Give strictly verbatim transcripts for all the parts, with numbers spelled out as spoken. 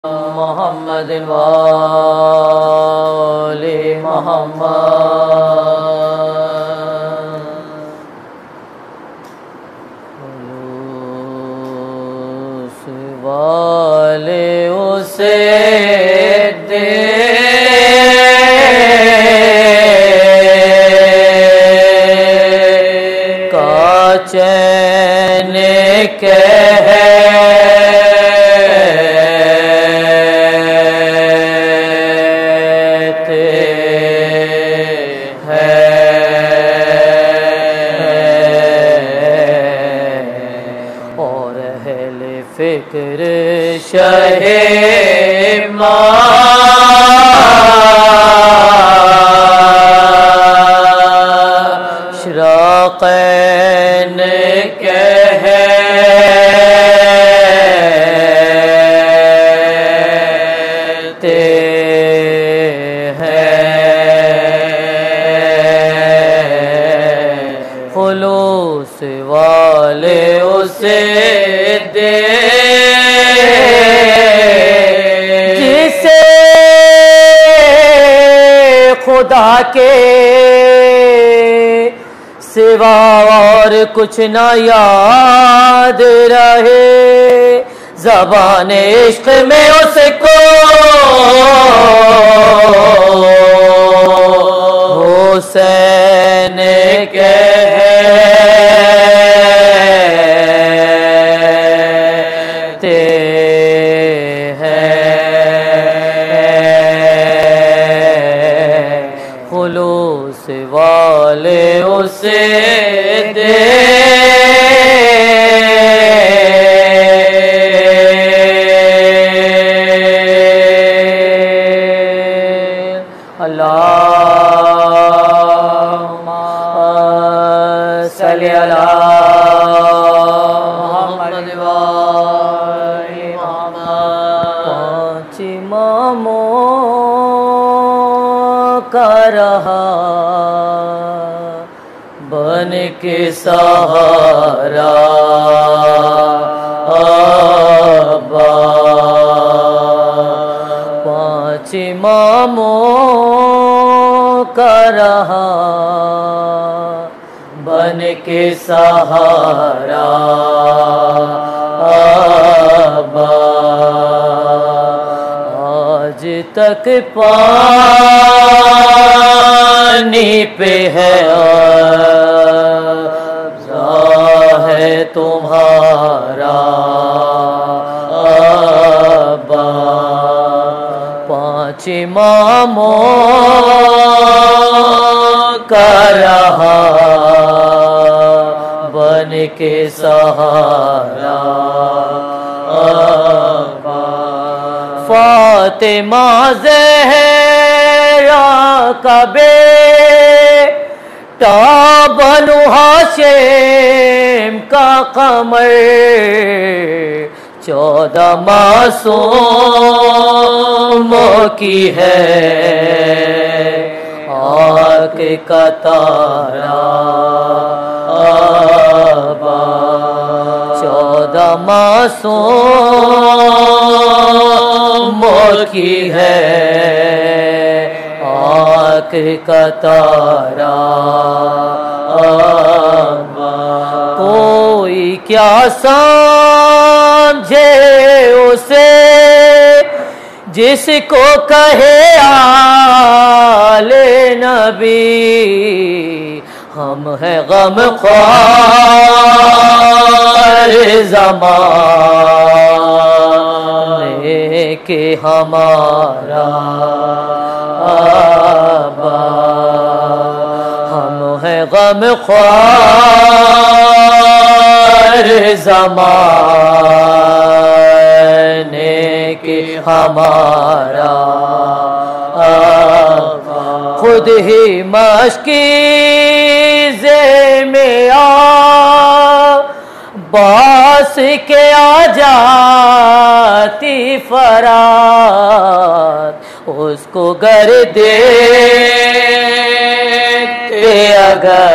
محمد وآل محمد خلوص والے اسے دے کا چین فکر شہ مشرقین کہتے ہیں خلوص والے اسے دے جسے خدا کے سوا اور کچھ نہ یاد رہے زبان عشق میں اس کو حسین کہتے ہیں خلوص والے اسے دے اللہم صلی علی محمد وآل محمد پانچ اماموں کا رہا بن کے سہارا آبا پانچ اماموں کا رہا بن کے سہارا آبا آج تک پانی پہ ہے ہے تمہارا آبا پانچ اماموں کا رہا بن کے سہارا آبا فاطمہ زہرا کا بیٹا بنو ہاشم کا قمر چودہ معصوموں کی ہے آنکھ کا تارا آبا چودہ معصوموں کی ہے آنکھ کا تارا آبا کوئی کیا سمجھے اسے جس کو کہے آل نبی ہم ہیں غم خوار زمانے کے ہمارا آبا ہم ہیں غم خوار زمانے کے ہمارا آبا خود ہی مشکیزے میں آ باس کے آ جاتی فرات اس کو گر دیتے اگر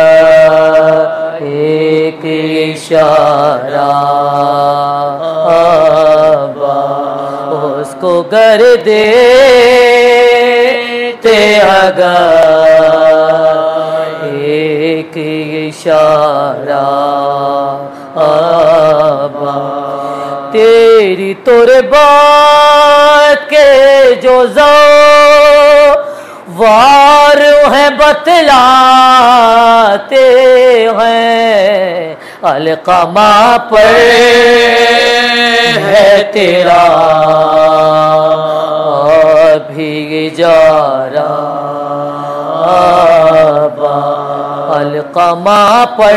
ایک اشارہ کو گر دیتے اگر ایک اشارہ آبا تیری تورے بات کے جو زوار ہیں بتلاتے ہیں القمہ پر ہے تیرا بھی جارا القمہ پر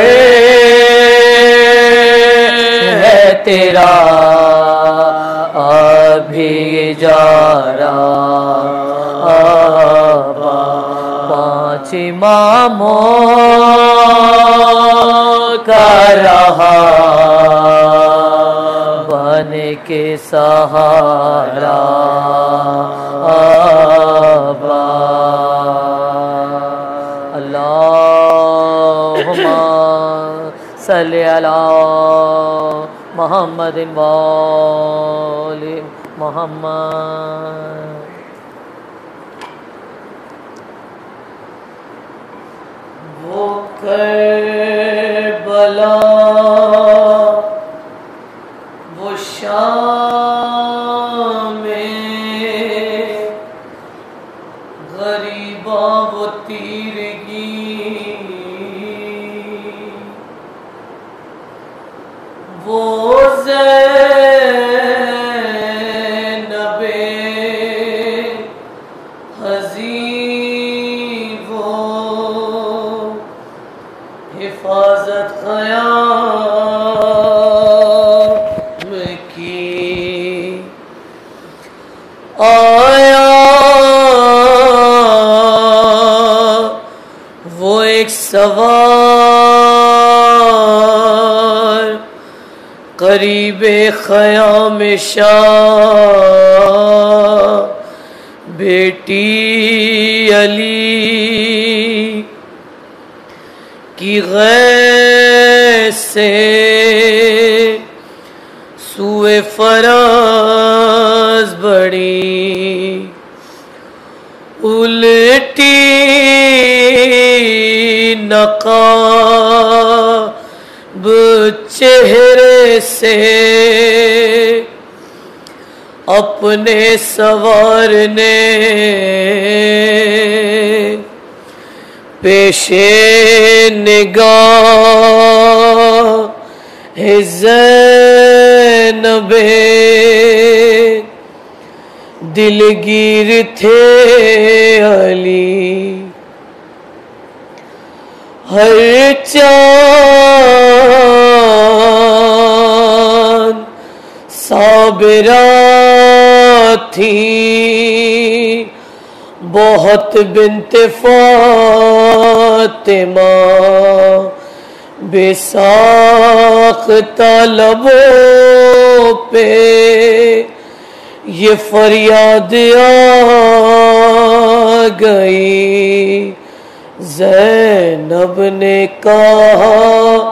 ہے تیرا بھی جارا پانچ اماموں کا رہا بن کے سہارا اللہم صلی علی محمد وآل محمد. وہ کربلا وہ شام میں غریبا وہ تیرگی وہ زینب حزین وہ حفاظت قیام کی آیا وہ ایک سوار قریب خیام شاہ بیٹی علی کی غیر سے سوئے فراز بڑی الٹی نقاب چہرے سے اپنے سوار نے پیشے نگاہ زینب دلگیر تھے علی ہر چاند صابرہ تھی بہت بنت فاطمہ بے ساختہ لبوں پہ یہ فریاد آ گئی زینب نے کہا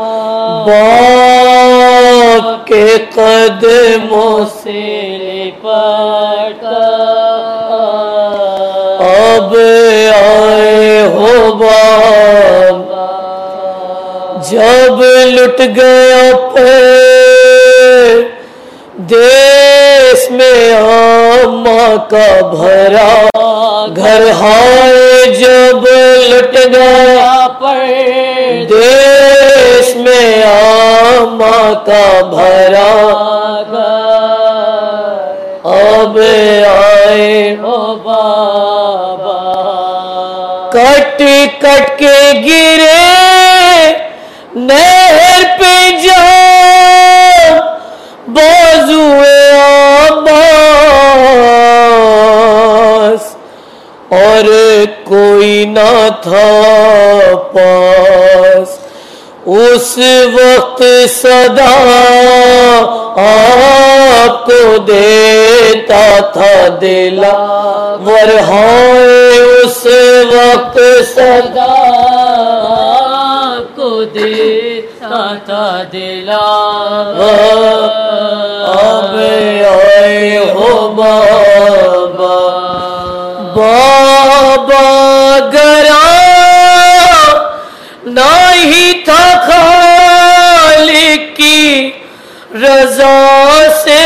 باپ کے قدموں سے لپٹ اب آئے ہو باپ جب لٹ گیا پیر دیس میں آماں کا بھرا گھر ہائے جب لٹ گیا پیر دیس میں آماں کا بھرا اب آئے ہو بابا کٹ کٹ کے گرے نہر پہ جا بازوئے عباس اور کوئی نہ تھا پاس اس وقت صدا آپ کو دیتا تھا دلا ورہائے اس وقت صدا کو دیتا تھا دلا اب آئے ہو با بابا بابا گرا نہیں تھا خالق کی رضا سے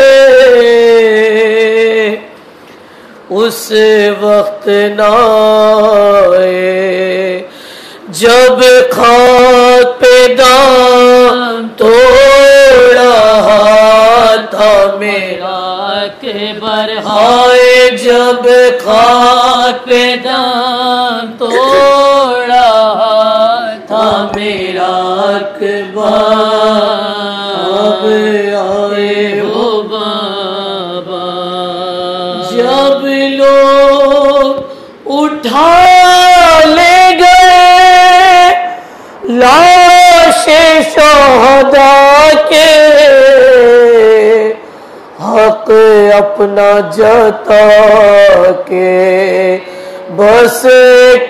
اس وقت نہ آئے جب خاک پہ دام توڑ رہا تھا میرا اکبر ہائے جب خاک پہ دام توڑ رہا تھا میرا اکبر اب آئے ہو بابا جب لوگ اٹھا لے گئے لاش شہداء کے حق اپنا جتا کے بس ایک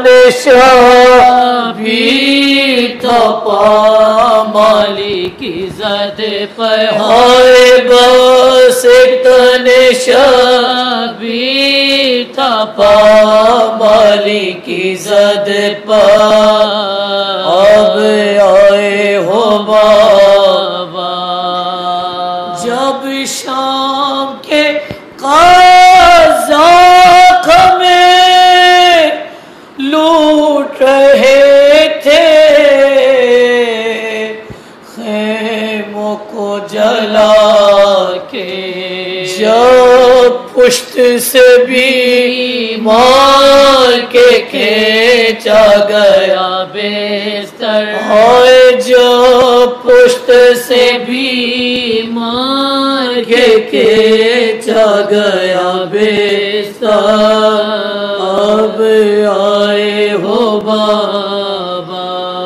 نشان بھی تھا پامالی کی زد پر ہائے بس ایک نشان بھی تھا پامالی کی زد پر اب آئے ہو بابا جب شام کے قازاق میں لوٹ رہے تھے خیموں کو جلا کے جب پشت سے بھی مار کے کھینچا گیا بستر ہائے جب پشت سے بھی مار کے کھینچا گیا بستر اب آئے ہو بابا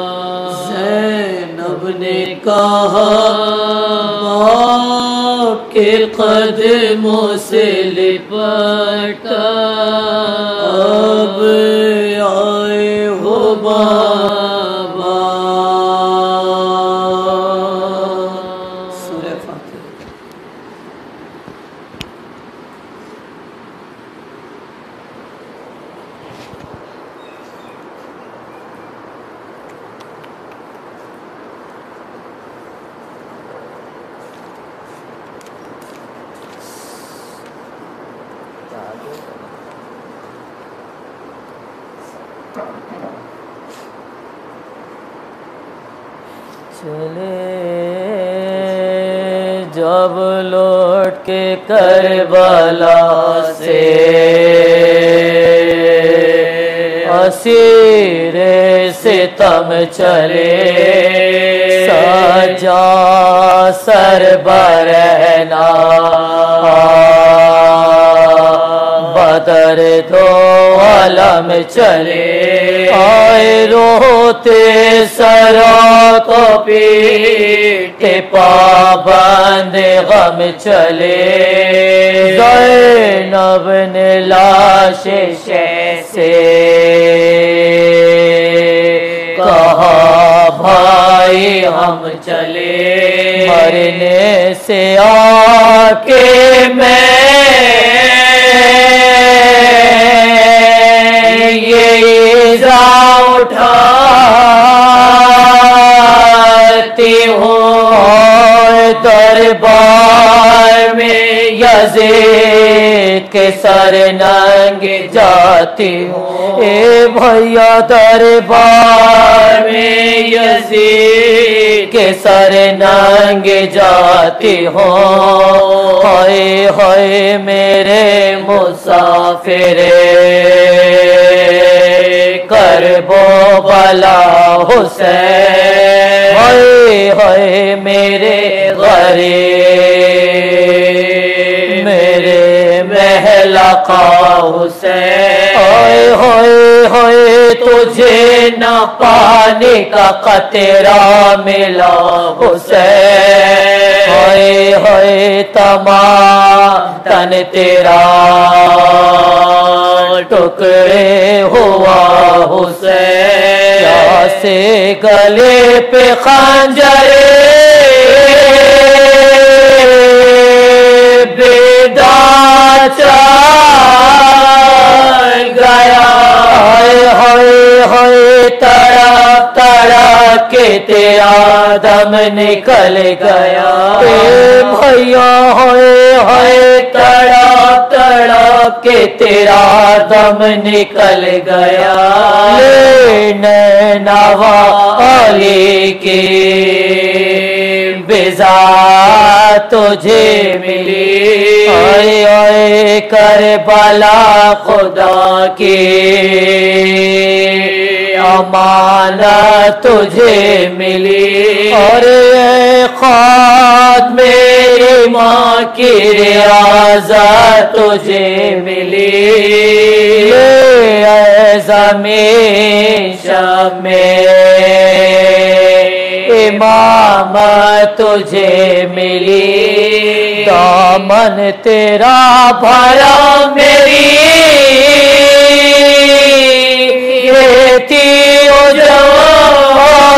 زینب نے کہا باپ کے قدموں سے لپٹ اب آئے ہو بابا سورہ فاتحہ چلے جب لوٹ کے کربلا سے اسیر ستم چلے سجا سر برہنا بدر دو عالم چلے آئے روتے سرا کو پیٹے پابند غم چلے زینب نے لاش سے کہا بھائی ہم چلے مرنے سے آکے میں یہ ایزا اٹھاتی ہوں دربار میں یزید کے سر ننگ جاتی ہوں اے بھیا دربار میں یزید کے سر ننگ جاتی ہوں ہائے ہائے میرے مسافر کرب و بلا حسین ہائے ہائے میرے غریب میرے محلقہ حسین ہائے ہائے ہائے تجھے نہ پانی کا قطرہ ملا حسین ہائے ہائے تمام تن تیرا ٹکڑے ہوا حسین سے گلے پہ خنجر بیدار کہ تیرا دم نکل گیا اے بھیا ہوئے ہوئے تڑپ تڑپ کہ تیرا دم نکل گیا لینے والی کی بزا تجھے ملی اے اے کربلا خدا کی امانت تجھے ملی اور اے خاک میری ماں کی ریاضت تجھے ملی اے زمین شب میں امامت تجھے ملی دامن تیرا بھرا میری کھیتی اجاڑ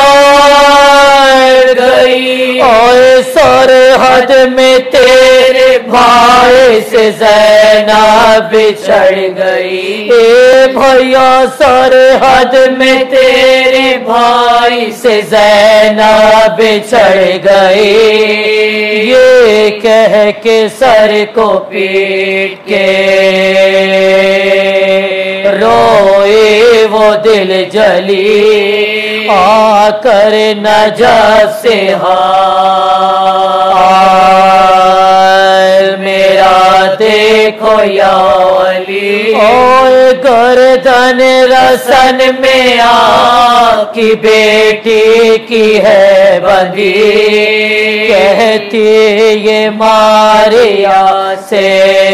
گئی اور سرحد میں تیرے بھائی سے زینب بچھڑ گئی اے بھیا سرحد میں تیرے بھائی سے زینب بچھڑ گئی یہ کہہ کے سر کو پیٹ کے روئے وہ دل جلی آ کر نجف سے حال میرا دیکھو یا ولی اور گردن رسن میں آپ کی بیٹی کی ہے بندی کہتی یہ ماریا سے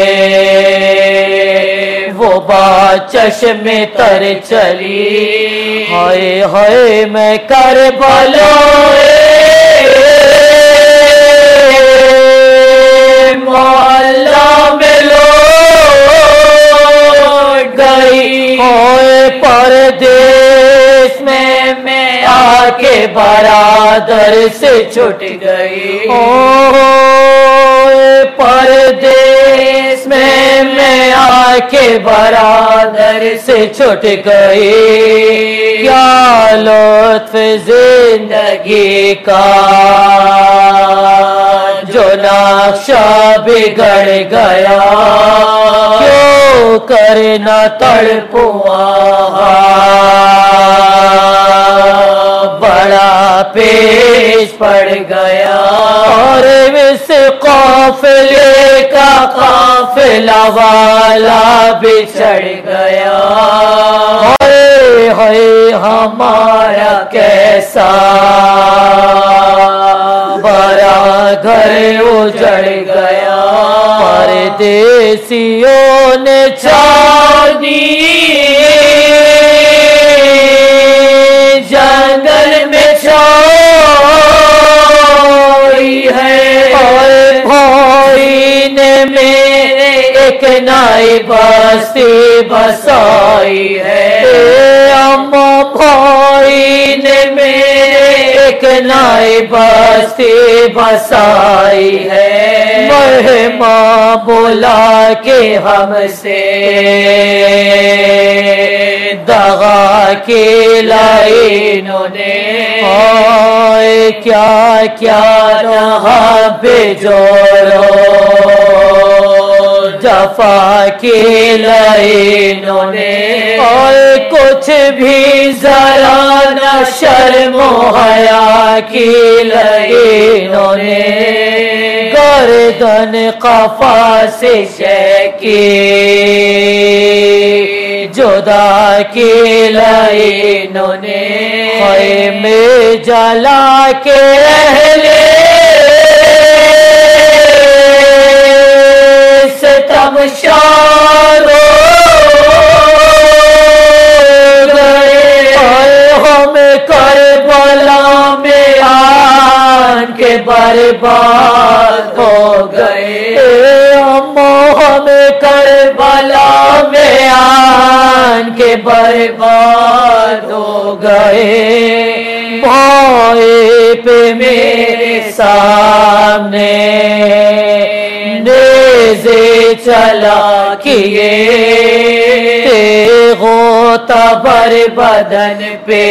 وہ بات چشم تر چلی ہائے ہائے میں کربلا محلہ میں لوٹ گئی ہائے پردیس میں میں آ کے برادر سے چھٹ گئی پردیس میں میں آ کے برادر سے چھٹ گئی کیا لطف زندگی کا جو نقشہ بگڑ گیا کیوں کرنا تڑپوا بڑا پیش پڑ گیا اور اس قافلے کا قافلہ والا بچھڑ گیا ہائے ہائے ہمارا کیسا بڑا گھر اجڑ گیا پردیسیوں نے چاندی جنگل میں چھوڑی ہے اور بھائی نے میرے ایک نئی بستی بسائی ہے اماں بھائی نے میرے ایک نئی بستی بسائی ہے مہماں بلا کے ہم سے دغا کی لائنوں نے آئے کیا کیا رہا بے جوڑو جفا کی لائنوں نے اور کچھ بھی ذرا نہ شرم و حیا کی لائنوں نے گردن قفا سے شیکی جدا کی لائنوں نے خیمے جلا کے اہلِ ستم شار گئے ہم کربلا میں آن کے برباد ہو گئے ہم کربلا میں آن کے برباد ہو گئے بھائی پہ میرے سامنے نیزے چلا کیے تیغ و برابر بدن پہ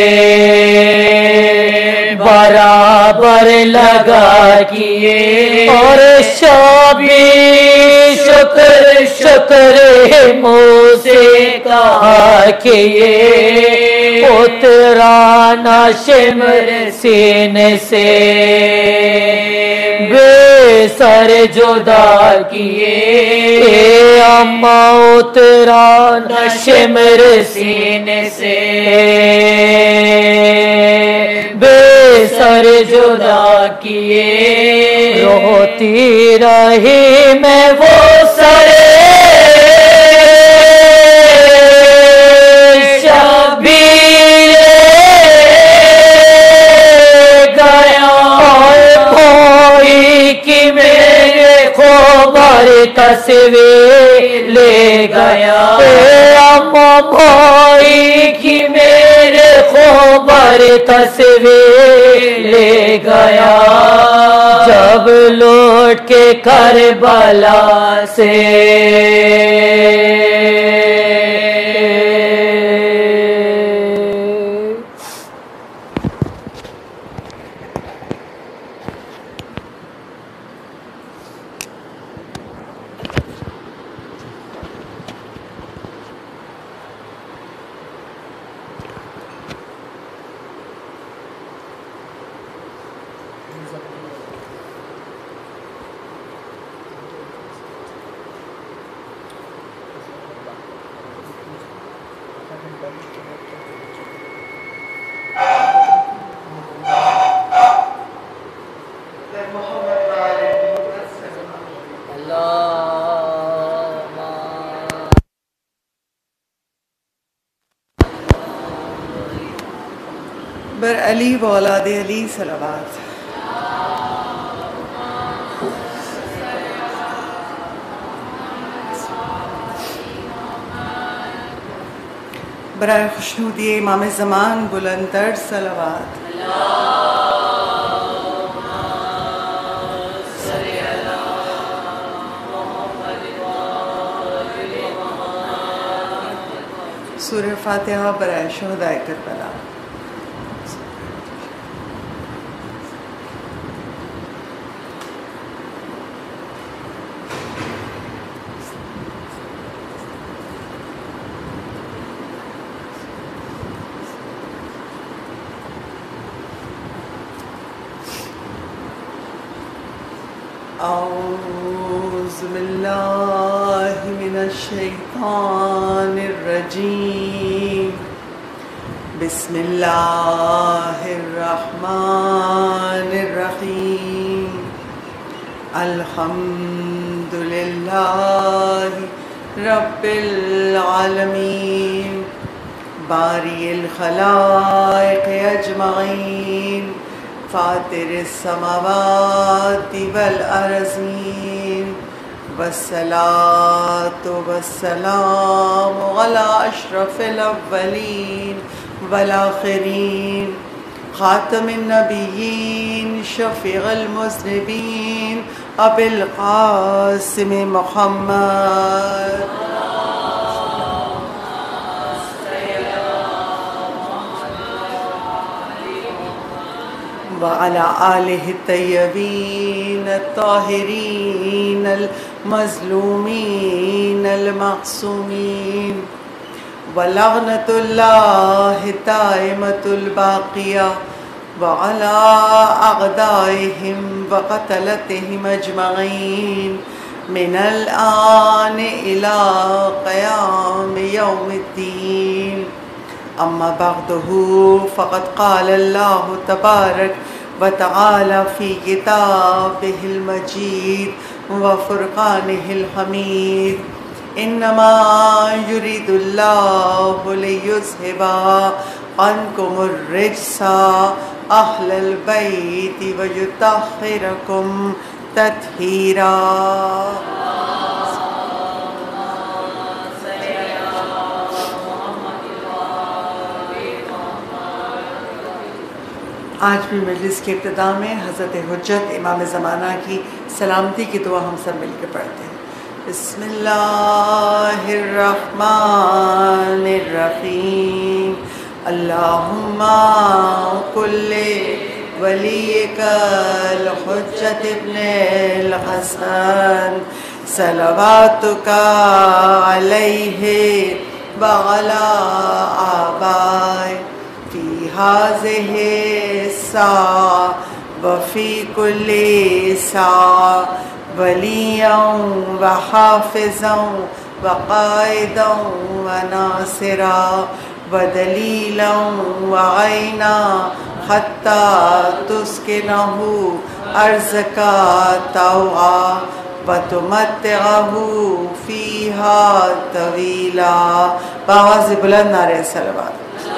برابر لگا کیے اور شابی شکر شکر منہ سے کہا کہ یہ اترا نہ شمر سینے سے بے سر جدا کیے اے اماں اترا نہ شمر سینے سے بے سر جدا کیے روتی رہی میں وہ سر شبیر گیا بھائی کی میرے خبر تصویر لے گیا اے اماں بھائی کی میرے خبر تصویر لے گیا جب لوٹ کے کربلا سے بر علی و اولاد علی صلوات. برائے خوشنودی امام زمان بلندتر صلوات. سورہ فاتحہ برائے شہدائے کربلا. اعوذ باللہ من الشیطان الرجیم بسم اللہ الرحمن الرحیم الحمد للہ رب العالمین باری الخلائق اجمعین فاطر السماوات والارضین والصلاة والسلام على اشرف الاولین والآخرین خاتم النبیین شفیع المذنبین ابی القاسم محمد وعلى آلہ الطیبین الطاہرین المظلومین المعصومین ولعنت اللہ دائمۃ الباقیہ وعلى أعدائهم وقتلتهم أجمعين من الآن إلى قيام يوم الدين. أما بعده فقد قال الله تبارك وتعالى في كتابه المجيد وفرقانه الحميد إنما يريد الله ليذهب عنكم الرجس أهل البيت ويطهركم تطهيرا. آج بھی مجلس کی ابتدا میں حضرت حجت امام زمانہ کی سلامتی کی دعا ہم سب مل کے پڑھتے ہیں. بسم اللہ الرحمن الرحیم اللہم کل ولیک الحجت ابن الحسن صلواتک علیہ وعلی آبائے فی ہذہ الساعة وفی کل ساعة ولیاً وحافظاً وقائداً وناصراً ودلیلاً وعینا حتی تسکنہ ارضک طوعا وتمتعہ فیہا طویلا. بآواز بلند نعرہ صلوات.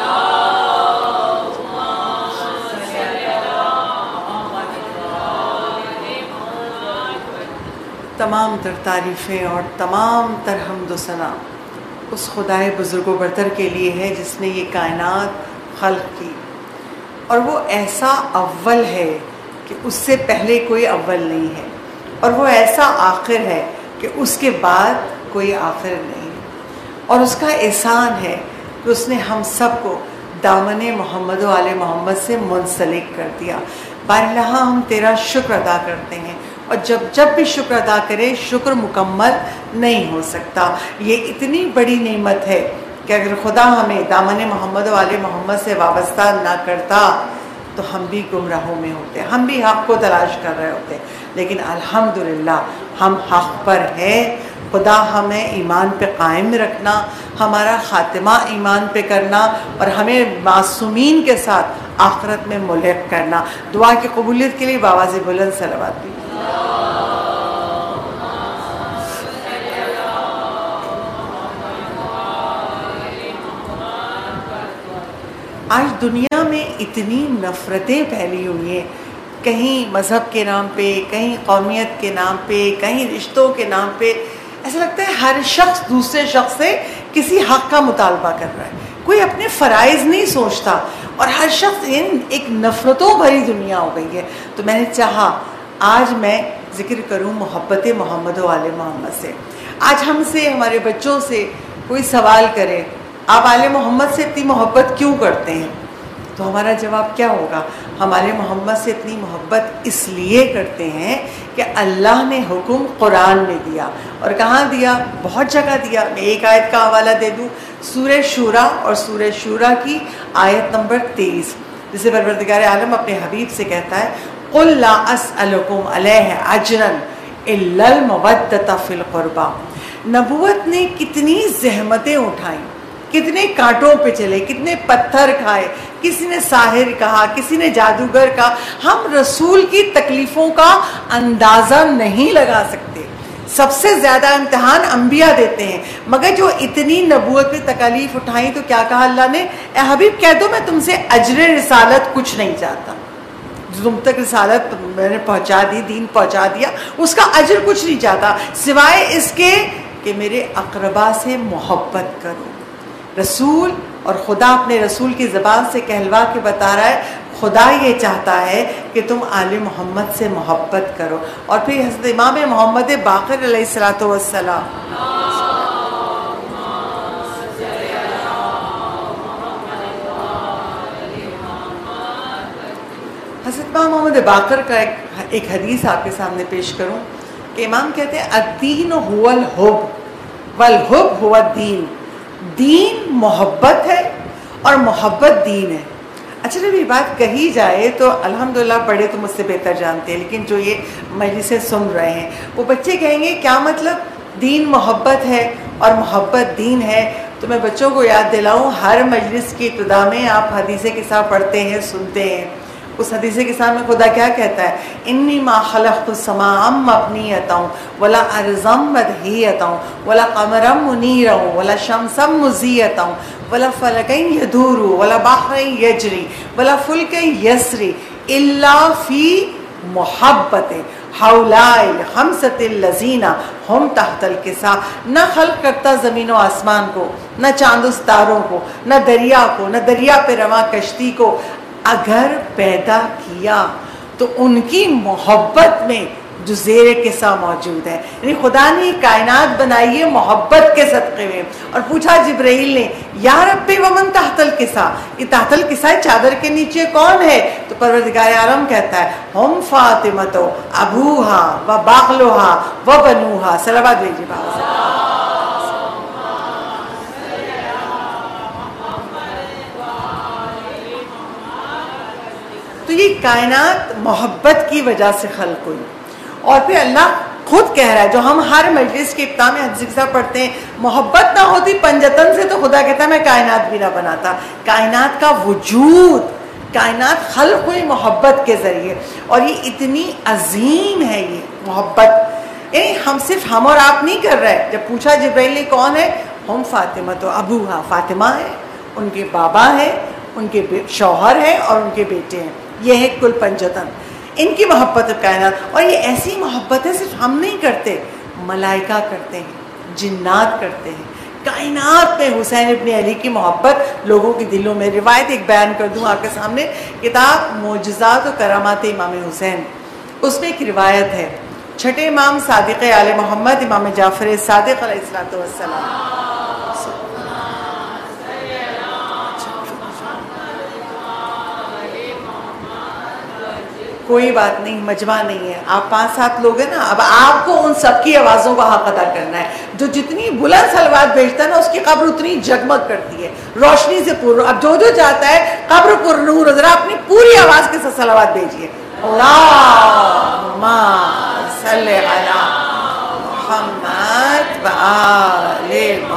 تمام تر تعریفیں اور تمام تر حمد و ثنا اس خدائے بزرگ و برتر کے لیے ہے جس نے یہ کائنات خلق کی، اور وہ ایسا اول ہے کہ اس سے پہلے کوئی اول نہیں ہے، اور وہ ایسا آخر ہے کہ اس کے بعد کوئی آخر نہیں ہے. اور اس کا احسان ہے کہ اس نے ہم سب کو دامن محمد و آل محمد سے منسلک کر دیا. بارہا ہم تیرا شکر ادا کرتے ہیں، اور جب جب بھی شکر ادا کرے شکر مکمل نہیں ہو سکتا. یہ اتنی بڑی نعمت ہے کہ اگر خدا ہمیں دامن محمد و آل محمد سے وابستہ نہ کرتا تو ہم بھی گمراہوں میں ہوتے، ہم بھی حق کو تلاش کر رہے ہوتے. لیکن الحمدللہ ہم حق پر ہیں. خدا ہمیں ایمان پہ قائم رکھنا، ہمارا خاتمہ ایمان پہ کرنا، اور ہمیں معصومین کے ساتھ آخرت میں ملحق کرنا. دعا کی قبولیت کے لیے بآواز بلند صلوات بھی. آج دنیا میں اتنی نفرتیں پھیلی ہوئی ہیں، کہیں مذہب کے نام پہ، کہیں قومیت کے نام پہ، کہیں رشتوں کے نام پہ. ایسا لگتا ہے ہر شخص دوسرے شخص سے کسی حق کا مطالبہ کر رہا ہے، کوئی اپنے فرائض نہیں سوچتا، اور ہر شخص ان ایک نفرتوں بھری دنیا ہو گئی ہے. تو میں نے چاہا آج میں ذکر کروں محبت محمد و آل محمد سے. آج ہم سے، ہمارے بچوں سے کوئی سوال کرے آپ آل محمد سے اتنی محبت کیوں کرتے ہیں، تو ہمارا جواب کیا ہوگا؟ ہمارے محمد سے اتنی محبت اس لیے کرتے ہیں کہ اللہ نے حکم قرآن میں دیا. اور کہاں دیا؟ بہت جگہ دیا. میں ایک آیت کا حوالہ دے دوں، سورہ شورا اور سورہ شورا کی آیت نمبر تیئیس، جسے پروردگار عالم اپنے حبیب سے کہتا ہے قُلْ لَا أَسْأَلُكُمْ عَلَيْهِ أَجْرًا إِلَّا الْمَوَدَّةَ فِي الْقُرْبَى. نبوت نے کتنی زحمتیں اٹھائیں، کتنے کانٹوں پہ چلے، کتنے پتھر کھائے، کسی نے ساحر کہا، کسی نے جادوگر کہا. ہم رسول کی تکلیفوں کا اندازہ نہیں لگا سکتے. سب سے زیادہ امتحان انبیاء دیتے ہیں، مگر جو اتنی نبوت میں تکالیف اٹھائیں تو کیا کہا اللہ نے؟ اے حبیب کہہ دو میں تم سے اجر رسالت کچھ نہیں چاہتا. جو تم تک رسالت میں نے پہنچا دی، دین پہنچا دیا، اس کا اجر کچھ نہیں چاہتا سوائے اس کے کہ میرے اقربا سے محبت کرو. رسول اور خدا اپنے رسول کی زبان سے کہلوا کے بتا رہا ہے خدا یہ چاہتا ہے کہ تم آل محمد سے محبت کرو. اور پھر حضرت امام محمد باقر علیہ الصلوۃ والسلام حضرت امام محمد باقر کا ایک ایک حدیث آپ کے سامنے پیش کروں کہ امام کہتے ہیں الدین هو الحب والحب هو الدین. دین محبت ہے اور محبت دین ہے. اچھا جب یہ بات کہی جائے تو الحمدللہ بڑے تو مجھ سے بہتر جانتے ہیں، لیکن جو یہ مجلسیں سن رہے ہیں وہ بچے کہیں گے کیا مطلب دین محبت ہے اور محبت دین ہے. تو میں بچوں کو یاد دلاؤں، ہر مجلس کی ابتدا میں آپ حدیث قصہ پڑھتے ہیں، سنتے ہیں. اس حدیث قصہ میں خدا کیا کہتا ہے؟ انی ما خلقت السماء مبنیۃ ولا ارضا مدحیۃ ولا قمرا منیرا ولا شمسا مضیۃ ولا فلکا یدور ولا بحر یجری ولا فلک یسری الا فی محبت ہؤلاء الخمسۃ الذین ہم تحت الکساء. نہ خلق کرتا زمین و آسمان کو، نہ چاند و ستاروں کو، نہ دریا کو، نہ دریا پہ رواں کشتی کو. اگر پیدا کیا تو ان کی محبت میں جو زیر قصہ موجود ہے. یعنی خدا نے کائنات بنائی ہے محبت کے صدقے میں. اور پوچھا جبرائیل نے یا رب ومن تحت القصہ, یہ تحت القصہ چادر کے نیچے کون ہے؟ تو پروردگار عالم کہتا ہے ہم فاطمہ تو ابوہا و باغلوہا و بنوہا. صلوات بھیجیے بابا سے. تو یہ کائنات محبت کی وجہ سے خلق ہوئی. اور پھر اللہ خود کہہ رہا ہے, جو ہم ہر مجلس کے ابتدا میں حدیث پڑھتے ہیں, محبت نہ ہوتی پنجتن سے تو خدا کہتا ہے میں کائنات بھی نہ بناتا. کائنات کا وجود, کائنات خلق ہوئی محبت کے ذریعے. اور یہ اتنی عظیم ہے یہ محبت, یعنی ہم صرف ہم اور آپ نہیں کر رہے. جب پوچھا جبرائیل نے کون ہے, ہم فاطمہ تو ابوہا, فاطمہ ہے, ان کے بابا ہیں, ان کے شوہر ہیں اور ان کے بیٹے ہیں. یہ ہے کل پنجتن, ان کی محبت کائنات. اور یہ ایسی محبت ہے صرف ہم نہیں کرتے, ملائکہ کرتے ہیں, جنات کرتے ہیں. کائنات میں حسین ابن علی کی محبت لوگوں کے دلوں میں. روایت ایک بیان کر دوں آپ کے سامنے, کتاب معجزات و کرامات امام حسین, اس میں ایک روایت ہے. چھٹے امام صادق آل محمد امام جعفر صادق علیہ الصلوۃ والسلام, کوئی بات نہیں, مجمع نہیں ہے, آپ پانچ سات لوگ ہیں نا. اب آپ کو ان سب کی آوازوں کا حق ادا کرنا ہے. جو جتنی بلند صلوات بھیجتا ہے نا, اس کی قبر اتنی جگمگ کرتی ہے, روشنی سے پر. اب جو جو چاہتا ہے قبر پر نور, ذرا اپنی پوری آواز کے ساتھ صلوات بھیجیے. اللہم صلی علی محمد و آل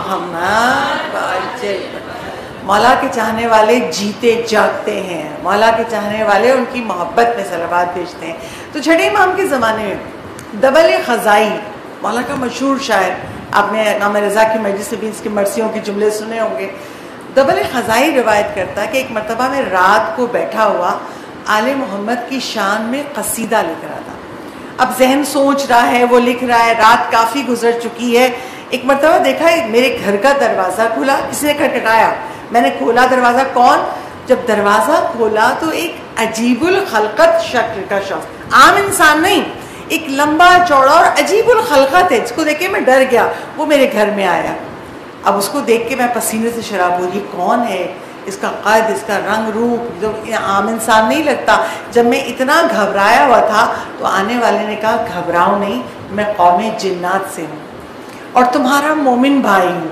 محمد وعجل. مولا کے چاہنے والے جیتے جاگتے ہیں, مولا کے چاہنے والے ان کی محبت میں صلوات بھیجتے ہیں. تو چھٹے امام کے زمانے میں دبل خزائی, مولا کا مشہور شاعر, آپ نے امام رضا کی مجلس سے بھی اس کی مرثیوں کے جملے سنے ہوں گے. دبل خزائی روایت کرتا ہے کہ ایک مرتبہ میں رات کو بیٹھا ہوا آل محمد کی شان میں قصیدہ لکھ رہا تھا. اب ذہن سوچ رہا ہے, وہ لکھ رہا ہے, رات کافی گزر چکی ہے. ایک مرتبہ دیکھا میرے گھر کا دروازہ کھلا, کسی نے کھٹکھٹایا. میں نے کھولا دروازہ, کون؟ جب دروازہ کھولا تو ایک عجیب الخلقت شکل کا شخص, عام انسان نہیں, ایک لمبا چوڑا اور عجیب الخلقت ہے, جس کو دیکھ کے میں ڈر گیا. وہ میرے گھر میں آیا. اب اس کو دیکھ کے میں پسینے سے شراب ہو, یہ کون ہے؟ اس کا قد, اس کا رنگ روپ جو عام انسان نہیں لگتا. جب میں اتنا گھبرایا ہوا تھا تو آنے والے نے کہا گھبراؤ نہیں, میں قوم جنات سے ہوں اور تمہارا مومن بھائی ہوں.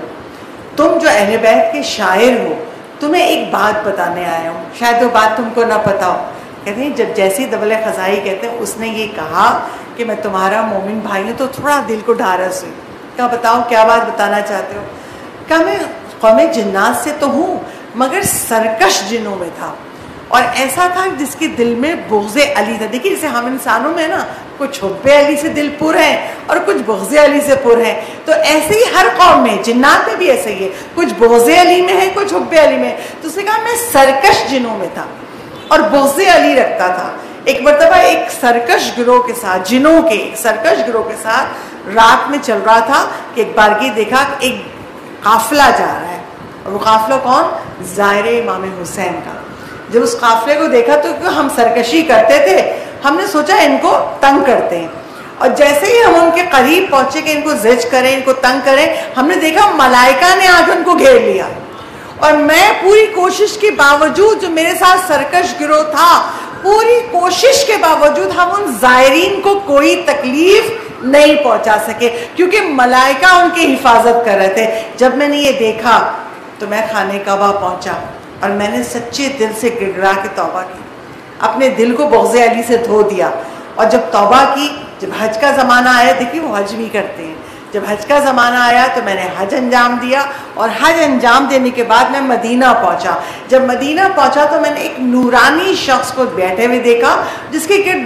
تم جو اہل بیت کے شاعر ہو, تمہیں ایک بات بتانے آیا ہوں, شاید وہ بات تم کو نہ پتا ہو. کہتے ہیں جب جیسی دبل خزائی کہتے ہیں اس نے یہ کہا کہ میں تمہارا مومن بھائی ہوں, تو تھوڑا دل کو ڈھارس ہوئی. کہا بتاؤ کیا بات بتانا چاہتے ہو؟ کہا میں قوم جنات سے تو ہوں مگر سرکش جنوں میں تھا, اور ایسا تھا جس کے دل میں بغض علی تھا. دیکھیے جیسے ہم انسانوں میں نا کچھ حب علی سے دل پر ہیں اور کچھ بغض علی سے پر ہیں, تو ایسے ہی ہر قوم میں, جنات میں بھی ایسے ہی ہے, کچھ بغض علی میں ہے کچھ حب علی میں. تو اس نے کہا میں سرکش جنوں میں تھا اور بغض علی رکھتا تھا. ایک مرتبہ ایک سرکش گروہ کے ساتھ, جنوں کے ایک سرکش گروہ کے ساتھ رات میں چل رہا تھا کہ ایک بارگی دیکھا ایک قافلہ جا رہا ہے, اور وہ قافلہ کون؟ زائر امام حسین کا. جب اس قافلے کو دیکھا تو ہم سرکشی کرتے تھے, ہم نے سوچا ان کو تنگ کرتے ہیں, اور جیسے ہی ہم ان کے قریب پہنچے کہ ان کو زج کریں, ان کو تنگ کریں, ہم نے دیکھا ملائکہ نے آ کے ان کو گھیر لیا. اور میں پوری کوشش کے باوجود, جو میرے ساتھ سرکش گروہ تھا, پوری کوشش کے باوجود ہم ان زائرین کو کوئی تکلیف نہیں پہنچا سکے, کیونکہ ملائکہ ان کی حفاظت کر رہے تھے. جب میں نے یہ دیکھا تو میں خانہ کعبہ پہنچا اور میں نے سچے دل سے گڑ گڑا کے توبہ کی, اپنے دل کو بغض علی سے دھو دیا. اور جب توبہ کی, جب حج کا زمانہ آیا, دیکھیے وہ حج بھی کرتے ہیں, جب حج کا زمانہ آیا تو میں نے حج انجام دیا, اور حج انجام دینے کے بعد میں مدینہ پہنچا. جب مدینہ پہنچا تو میں نے ایک نورانی شخص کو بیٹھے ہوئے دیکھا جس کے گرد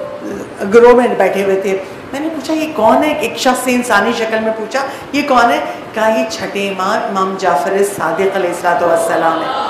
لوگ گروہ میں بیٹھے ہوئے تھے. میں نے پوچھا یہ کون ہے؟ ایک شخص سے انسانی شکل میں پوچھا یہ کون ہے؟ کہا یہ چھٹے امام امام جعفر صادق علیہ الصلوۃ والسلام ہے.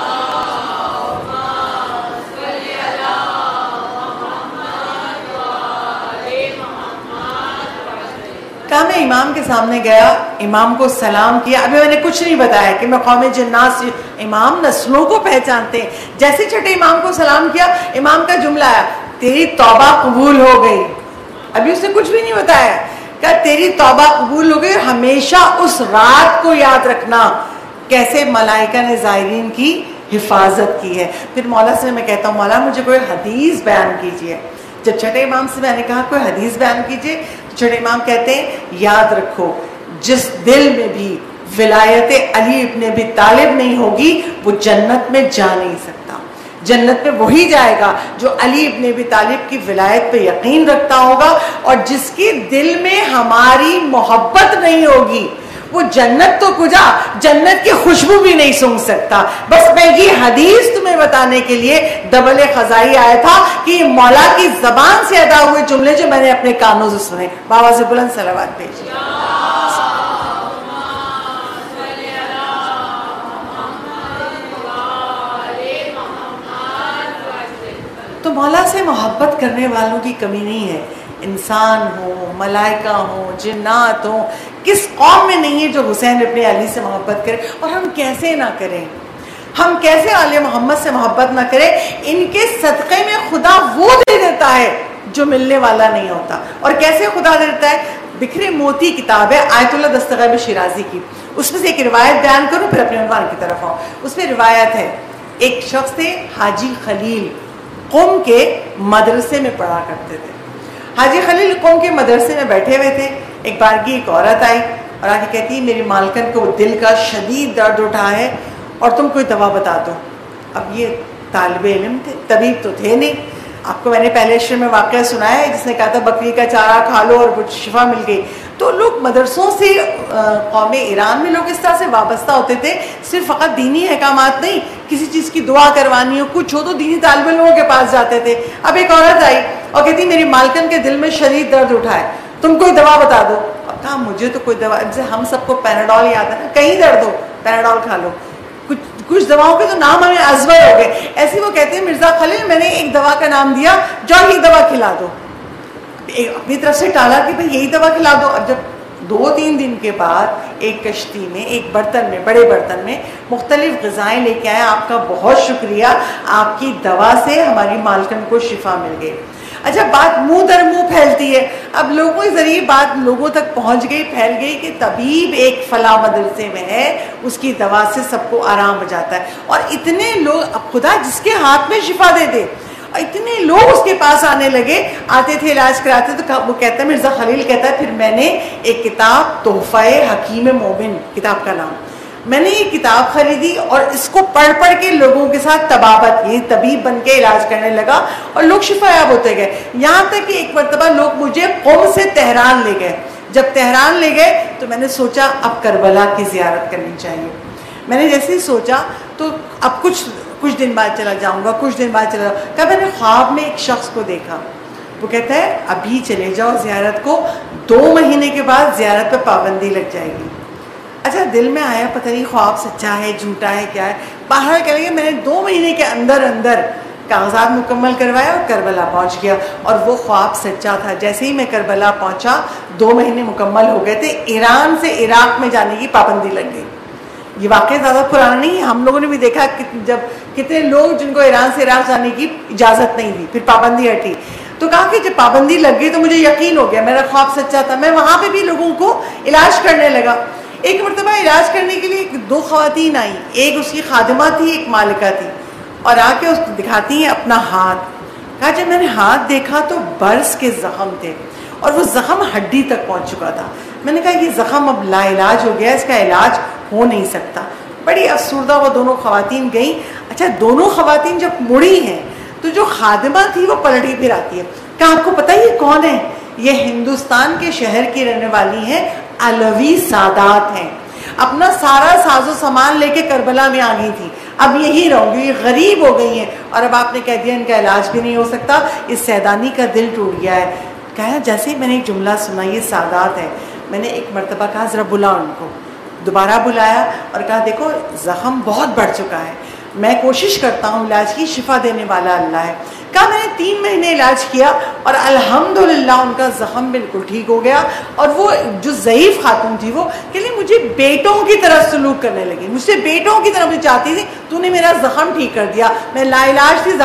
کہا میں امام کے سامنے گیا, امام کو سلام کیا. ابھی میں نے کچھ نہیں بتایا کہ میں قوم جنات سے, امام نسلوں کو پہچانتے ہیں. جیسے چھٹے امام کو سلام کیا, امام کا جملہ آیا تیری توبہ قبول ہو گئی. ابھی اس نے کچھ بھی نہیں بتایا. کہ تیری توبہ قبول ہو گئی, اور ہمیشہ اس رات کو یاد رکھنا کیسے ملائکہ نے زائرین کی حفاظت کی ہے. پھر مولا سے میں کہتا ہوں مولا مجھے کوئی حدیث بیان کیجیے. جب چھٹے امام سے میں نے کہا کوئی حدیث بیان کیجیے, تو چھٹے امام کہتے ہیں یاد رکھو جس دل میں بھی ولایت علی ابن ابی طالب نہیں ہوگی وہ جنت میں جا نہیں سکتا. جنت میں وہی جائے گا جو علی ابن ابی طالب کی ولایت پہ یقین رکھتا ہوگا, اور جس کے دل میں ہماری محبت نہیں ہوگی وہ جنت تو کجا جنت کی خوشبو بھی نہیں سونگھ سکتا. بس میں یہ حدیث تمہیں بتانے کے لیے دبل خزائی آیا تھا کہ مولا کی زبان سے ادا ہوئے جملے جو میں نے اپنے کانوں سے سنے. بابا سے بلند صلوات بھیجیے. تو مولا سے محبت کرنے والوں کی کمی نہیں ہے. انسان ہو, ملائکہ ہو, جنات ہو, کس قوم میں نہیں ہے جو حسین ابن علی سے محبت کرے. اور ہم کیسے نہ کریں, ہم کیسے آل محمد سے محبت نہ کریں. ان کے صدقے میں خدا وہ دے دیتا ہے جو ملنے والا نہیں ہوتا. اور کیسے خدا دیتا ہے؟ بکھرے موتی کتاب ہے آیت اللہ دستغیب شیرازی کی, اس میں سے ایک روایت بیان کروں پھر اپنے عنوان کی طرف آؤں. اس میں روایت ہے ایک شخص تھے حاجی خلیل, قم کے مدرسے میں پڑھا کرتے تھے. حاجی خلیل قوم کے مدرسے میں بیٹھے ہوئے تھے. ایک بار کی ایک عورت آئی اور آ کے کہتی میری مالکن کو دل کا شدید درد اٹھا ہے اور تم کوئی دوا بتا دو. اب یہ طالب علم تھے, طبیب تو تھے نہیں. آپ کو میں نے پہلے شروع میں واقعہ سنایا ہے جس نے کہا تھا بکری کا چارہ کھا لو اور کچھ شفا مل گئی. تو لوگ مدرسوں سے, قوم ایران میں لوگ اس طرح سے وابستہ ہوتے تھے, صرف فقط دینی احکامات نہیں, کسی چیز کی دعا کروانی ہو کچھ ہو تو دینی طالب علموں کے پاس جاتے تھے. اب ایک عورت آئی اور کہتی میری مالکن کے دل میں شدید درد اٹھا ہے, تم کوئی دوا بتا دو. اب کہا مجھے تو کوئی دوا, جیسے ہم سب کو پیناڈول یاد ہے نا, کہیں درد ہو پیناڈول کھا لو. کچھ کچھ دواؤں کے تو نام ہمیں ازور ہو گئے. ایسے وہ کہتے ہیں مرزا خلیل میں نے ایک دوا کا نام دیا, جاؤ یہ دوا کھلا دو. اپنی طرف سے ٹالا کہ بھئی یہی دوا کھلا دو. اب جب دو تین دن کے بعد ایک کشتی میں, ایک برتن میں, بڑے برتن میں مختلف غذائیں لے کے آئے. آپ کا بہت شکریہ, آپ کی دوا سے ہماری مالکن کو شفا مل گئی. اچھا بات منہ در منہ پھیلتی ہے. اب لوگوں کے ذریعے بات لوگوں تک پہنچ گئی, پھیل گئی کہ طبیب ایک فلاں مدرسے میں ہے, اس کی دوا سے سب کو آرام ہو جاتا ہے. اور اتنے لوگ, اب خدا جس کے ہاتھ میں شفا دے دے, اتنے لوگ اس کے پاس آنے لگے, آتے تھے علاج کراتے. تو وہ کہتا ہے, مرزا خلیل کہتا ہے, پھر میں نے ایک کتاب تحفہ حکیم مومن کتاب کا نام, میں نے یہ کتاب خریدی اور اس کو پڑھ پڑھ کے لوگوں کے ساتھ طبابت, یہ طبیب بن کے علاج کرنے لگا اور لوگ شفا یاب ہوتے گئے. یہاں تک کہ ایک مرتبہ لوگ مجھے قم سے تہران لے گئے. جب تہران لے گئے تو میں نے سوچا اب کربلا کی زیارت کرنی چاہیے. میں نے جیسے ہی سوچا تو اب کچھ کچھ دن بعد چلا جاؤں گا, کچھ دن بعد چلا جاؤں گا. میں نے خواب میں ایک شخص کو دیکھا, وہ کہتا ہے ابھی چلے جاؤ زیارت کو, دو مہینے کے بعد زیارت پہ پابندی لگ جائے گی. اچھا دل میں آیا پتہ نہیں خواب سچا ہے جھوٹا ہے کیا ہے. باہر کہہ لگے میں نے دو مہینے کے اندر اندر کاغذات مکمل کروایا اور کربلا پہنچ گیا. اور وہ خواب سچا تھا. جیسے ہی میں کربلا پہنچا دو مہینے مکمل ہو گئے تھے. ایران سے عراق میں جانے کی پابندی لگ گئی. یہ واقعہ زیادہ پرانا نہیں ہے, ہم لوگوں نے بھی دیکھا جب کتنے لوگ جن کو ایران سے عراق جانے کی اجازت نہیں دی, پھر پابندی ہٹی. تو کہا کہ جب پابندی لگ گئی تو مجھے یقین ہو گیا میرا خواب سچا تھا. میں وہاں پہ بھی لوگوں کو علاج کرنے لگا. ایک مرتبہ علاج کرنے کے لیے دو خواتین آئیں, ایک اس کی خادمہ تھی, ایک مالکہ تھی, اور آ کے اس کو دکھاتی ہیں اپنا ہاتھ. کہا جب میں نے ہاتھ دیکھا تو برس کے زخم تھے اور وہ زخم ہڈی تک پہنچ چکا تھا. میں نے کہا یہ زخم اب لا علاج ہو گیا, اس کا علاج ہو نہیں سکتا. بڑی افسردہ وہ دونوں خواتین گئیں. اچھا دونوں خواتین جب مڑی ہیں تو جو خادمہ تھی وہ پلٹی پھر آتی ہے. کہا آپ کو پتہ یہ کون ہے؟ یہ ہندوستان کے شہر کی رہنے والی ہیں, علوی سادات ہیں. اپنا سارا ساز و سامان لے کے کربلا میں آ گئی تھی, اب یہی رہوں گی, یہ غریب ہو گئی ہیں اور اب آپ نے کہہ دیا ان کا علاج بھی نہیں ہو سکتا. اس سیدانی کا دل ٹوٹ گیا ہے. کہا جیسے ہی میں نے ایک جملہ سنا یہ سادات ہے, میں نے ایک مرتبہ کہا ذرا بلا ان کو. دوبارہ بلایا اور کہا دیکھو زخم بہت بڑھ چکا ہے, میں کوشش کرتا ہوں علاج کی, شفا دینے والا اللہ ہے. کہا میں نے تین مہینے علاج کیا اور الحمدللہ ان کا زخم بالکل ٹھیک ہو گیا. اور وہ جو ضعیف خاتون تھی وہ کہ مجھے بیٹوں کی طرح سلوک کرنے لگی, مجھ سے بیٹوں کی طرح مجھے چاہتی تھی, تو نے میرا زخم ٹھیک کر دیا, میں لا علاج تھی زخم.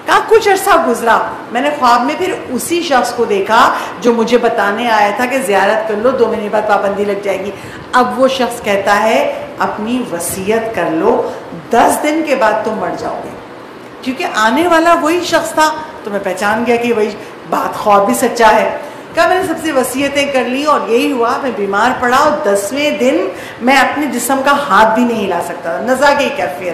کہا کچھ عرصہ گزرا، میں نے خواب میں پھر اسی شخص کو دیکھا جو مجھے بتانے آیا تھا کہ زیارت کر لو، دو مہینے بعد پابندی لگ جائے گی۔ اب وہ شخص کہتا ہے اپنی وصیت کر لو، دس دن کے بعد تم مر جاؤ گے، کیونکہ آنے والا وہی شخص تھا۔ تو میں پہچان گیا کہ وہی بات، خواب بھی سچا ہے۔ کہا میں نے سب سے وصیتیں کر لی اور یہی ہوا، میں بیمار پڑا اور دسویں دن میں اپنے جسم کا ہاتھ بھی نہیں ہلا سکتا تھا، نزا کی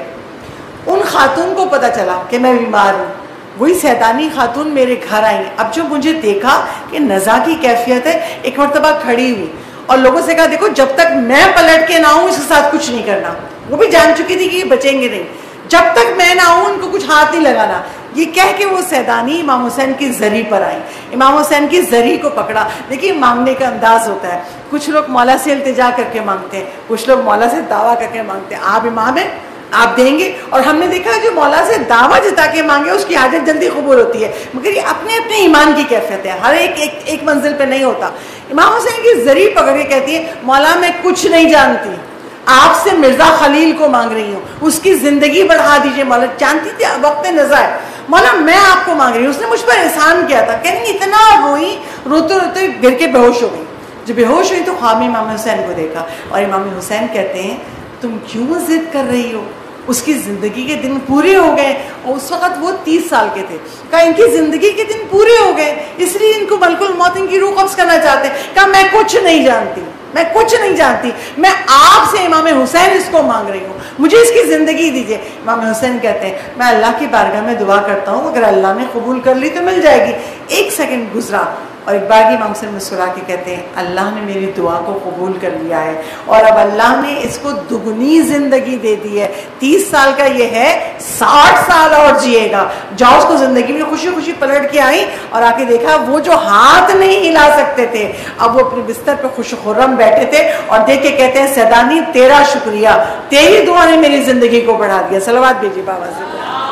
کیفیت۔ ان خاتون کو پتہ چلا کہ میں بیمار ہوں، وہی سیدانی خاتون میرے گھر آئی۔ اب جو مجھے دیکھا کہ نزا کی کیفیت ہے، ایک مرتبہ کھڑی ہوئی اور لوگوں سے کہا دیکھو جب تک میں پلٹ کے نہ ہوں اس کے ساتھ کچھ نہیں کرنا۔ وہ بھی جان چکی تھی کہ یہ بچیں گے نہیں، جب تک میں نہ ہوں ان کو کچھ ہاتھ نہیں لگانا۔ یہ کہہ کے وہ سیدانی امام حسین کی زری پر آئی، امام حسین کی زری کو پکڑا۔ دیکھیے مانگنے کا انداز ہوتا ہے، کچھ لوگ مولا سے التجا کر کے مانگتے ہیں، کچھ لوگ مولا سے دعویٰ کر کے مانگتے ہیں آپ امام ہیں آپ دیں گے، اور ہم نے دیکھا جو مولا سے دعویٰ جتا کے مانگے اس کی حاجت جلدی قبول ہوتی ہے، مگر یہ اپنے اپنے ایمان کی کیفیت ہے، ہر ایک ایک, ایک منزل پہ نہیں ہوتا۔ امام حسین کی زری پکڑ کے کہتی ہے مولا میں کچھ نہیں جانتی، آپ سے مرزا خلیل کو مانگ رہی ہوں، اس کی زندگی بڑھا دیجئے مولا، جانتی تھی وقت نظر ہے مولا میں آپ کو مانگ رہی ہوں، اس نے مجھ پر احسان کیا تھا۔ کہیں اتنا روئی، روتے روتے گر کے بے ہوش ہو گئی۔ جب بے ہوش ہوئی تو خواب میں امام حسین کو دیکھا، اور امام حسین کہتے ہیں تم کیوں ضد کر رہی ہو، اس کی زندگی کے دن پورے ہو گئے، اور اس وقت وہ تیس سال کے تھے۔ کہا ان کی زندگی کے دن پورے ہو گئے اس لیے ان کو ملک الموت ان کی روح قبض کرنا چاہتے ہیں۔ کہا میں کچھ نہیں جانتی، میں کچھ نہیں جانتی، میں آپ سے امام حسین اس کو مانگ رہی ہوں، مجھے اس کی زندگی دیجیے۔ امام حسین کہتے ہیں میں اللہ کی بارگاہ میں دعا کرتا ہوں، اگر اللہ نے قبول کر لی تو مل جائے گی۔ ایک سیکنڈ گزرا اور ایک بار امام حسین مسکرا کے کہتے ہیں اللہ نے میری دعا کو قبول کر لیا ہے، اور اب اللہ نے اس کو دگنی زندگی دے دی ہے، تیس سال کا یہ ہے ساٹھ سال اور جیے گا۔ جاؤ اس کو زندگی میں خوشی خوشی پلٹ کے آئی اور آ کے دیکھا وہ جو ہاتھ نہیں ہلا سکتے تھے اب وہ اپنے بستر پہ خوش خرم بیٹھے تھے، اور دیکھ کے کہتے ہیں سیدانی تیرا شکریہ، تیری دعا نے میری زندگی کو بڑھا دیا۔ صلوات بھیجیے بابا سے۔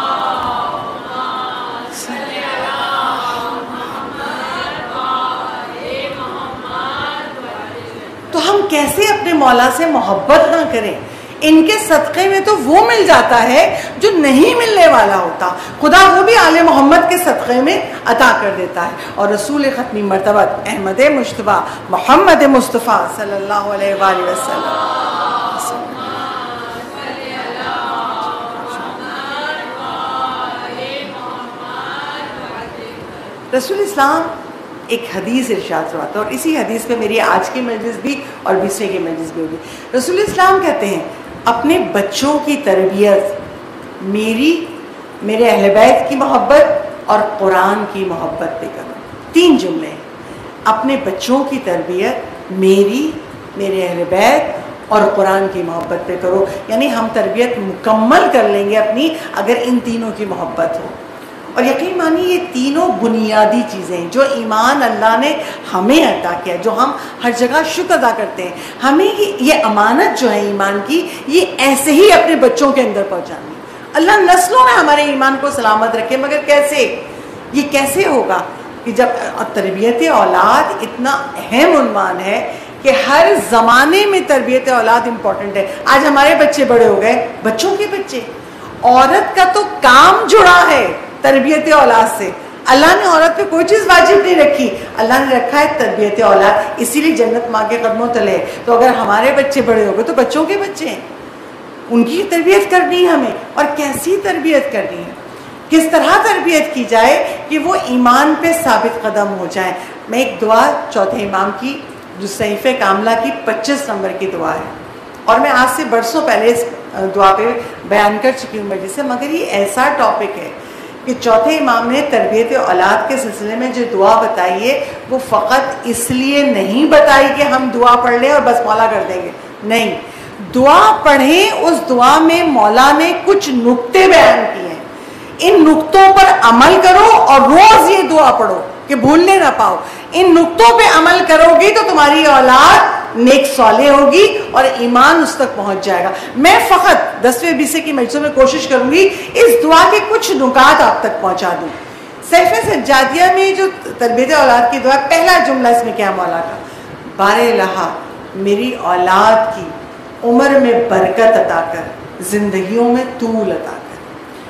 تو ہم کیسے اپنے مولا سے محبت نہ کریں؟ ان کے صدقے میں تو وہ مل جاتا ہے جو نہیں ملنے والا ہوتا، خدا وہ بھی آل محمد کے صدقے میں عطا کر دیتا ہے۔ اور رسول ختمی مرتبت احمد مجتبیٰ محمد مصطفیٰ صلی اللہ علیہ وآلہ وسلم۔ رسول اسلام ایک حدیث ارشاد فرماتا ہے، اور اسی حدیث پہ میری آج کی مجلس بھی اور بیسویں کی مجلس بھی ہوگی۔ رسول اسلام کہتے ہیں اپنے بچوں کی تربیت میری، میرے اہل بیت کی محبت اور قرآن کی محبت پہ کرو۔ تین جملے، اپنے بچوں کی تربیت میری، میرے اہل بیت اور قرآن کی محبت پہ کرو، یعنی ہم تربیت مکمل کر لیں گے اپنی اگر ان تینوں کی محبت ہو۔ اور یقین مانی یہ تینوں بنیادی چیزیں جو ایمان اللہ نے ہمیں عطا کیا، جو ہم ہر جگہ شکر ادا کرتے ہیں، ہمیں یہ امانت جو ہے ایمان کی یہ ایسے ہی اپنے بچوں کے اندر پہنچانی۔ اللہ نسلوں میں ہمارے ایمان کو سلامت رکھے، مگر کیسے؟ یہ کیسے ہوگا کہ جب تربیت اولاد اتنا اہم عنوان ہے کہ ہر زمانے میں تربیت اولاد امپورٹنٹ ہے۔ آج ہمارے بچے بڑے ہو گئے، بچوں کے بچے، عورت کا تو کام جڑا ہے تربیت اولاد سے۔ اللہ نے عورت پہ کوئی چیز واجب نہیں رکھی، اللہ نے رکھا ہے تربیت اولاد، اسی لیے جنت ماں کے قدموں تلے۔ تو اگر ہمارے بچے بڑے ہو گئے تو بچوں کے بچے ہیں، ان کی تربیت کرنی ہے ہمیں، اور کیسی تربیت کرنی ہے، کس طرح تربیت کی جائے کہ وہ ایمان پہ ثابت قدم ہو جائیں۔ میں ایک دعا چوتھے امام کی جو صحیفہ کاملہ کی پچیس نمبر کی دعا ہے، اور میں آج سے برسوں پہلے اس دعا پہ بیان کر چکی ہوں مجلس سے، مگر یہ ایسا ٹاپک ہے کہ چوتھے امام نے تربیت اولاد کے سلسلے میں جو دعا بتائی ہے وہ فقط اس لیے نہیں بتائی کہ ہم دعا پڑھ لیں اور بس مولا کر دیں گے، نہیں، دعا پڑھیں، اس دعا میں مولا نے کچھ نقطے بیان کیے ہیں، ان نقطوں پر عمل کرو اور روز یہ دعا پڑھو کہ بھولنے نہ پاؤ۔ ان نقطوں پہ عمل کرو گی تو تمہاری اولاد نیک صالح ہوگی اور ایمان اس تک پہنچ جائے گا۔ میں فقط دسویں بیسویں کی مجلسوں میں کوشش کروں گی اس دعا کے کچھ نکات آپ تک پہنچا دوں۔ صحیفہ سجادیہ میں جو تربیت اولاد کی دعا، پہلا جملہ اس میں کیا مولا کا؟ بار الہ میری اولاد کی عمر میں برکت عطا کر، زندگیوں میں طول عطا کر۔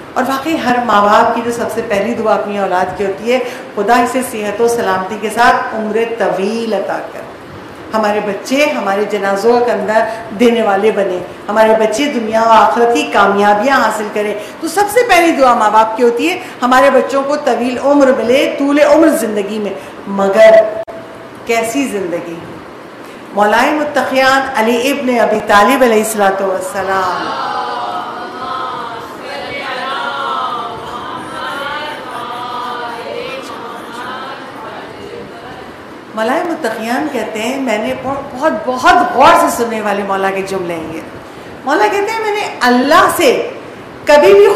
اور واقعی ہر ماں باپ کی جو سب سے پہلی دعا اپنی اولاد کی ہوتی ہے، خدا اسے صحت و سلامتی کے ساتھ عمر طویل عطا کر، ہمارے بچے ہمارے جنازوں کے اندر دینے والے بنے، ہمارے بچے دنیا و آخرت کی کامیابیاں حاصل کریں. تو سب سے پہلی دعا ماں باپ کی ہوتی ہے ہمارے بچوں کو طویل عمر ملے، طول عمر زندگی میں. مگر کیسی زندگی؟ مولائے متقیان علی ابن ابی طالب علیہ الصلوۃ والسلام مولائے متقیان کہتے ہیں، میں نے بہت بہت غور سے سننے والے مولا کے جملے ہیں یہ. مولا کہتے ہیں میں نے اللہ سے کبھی بھی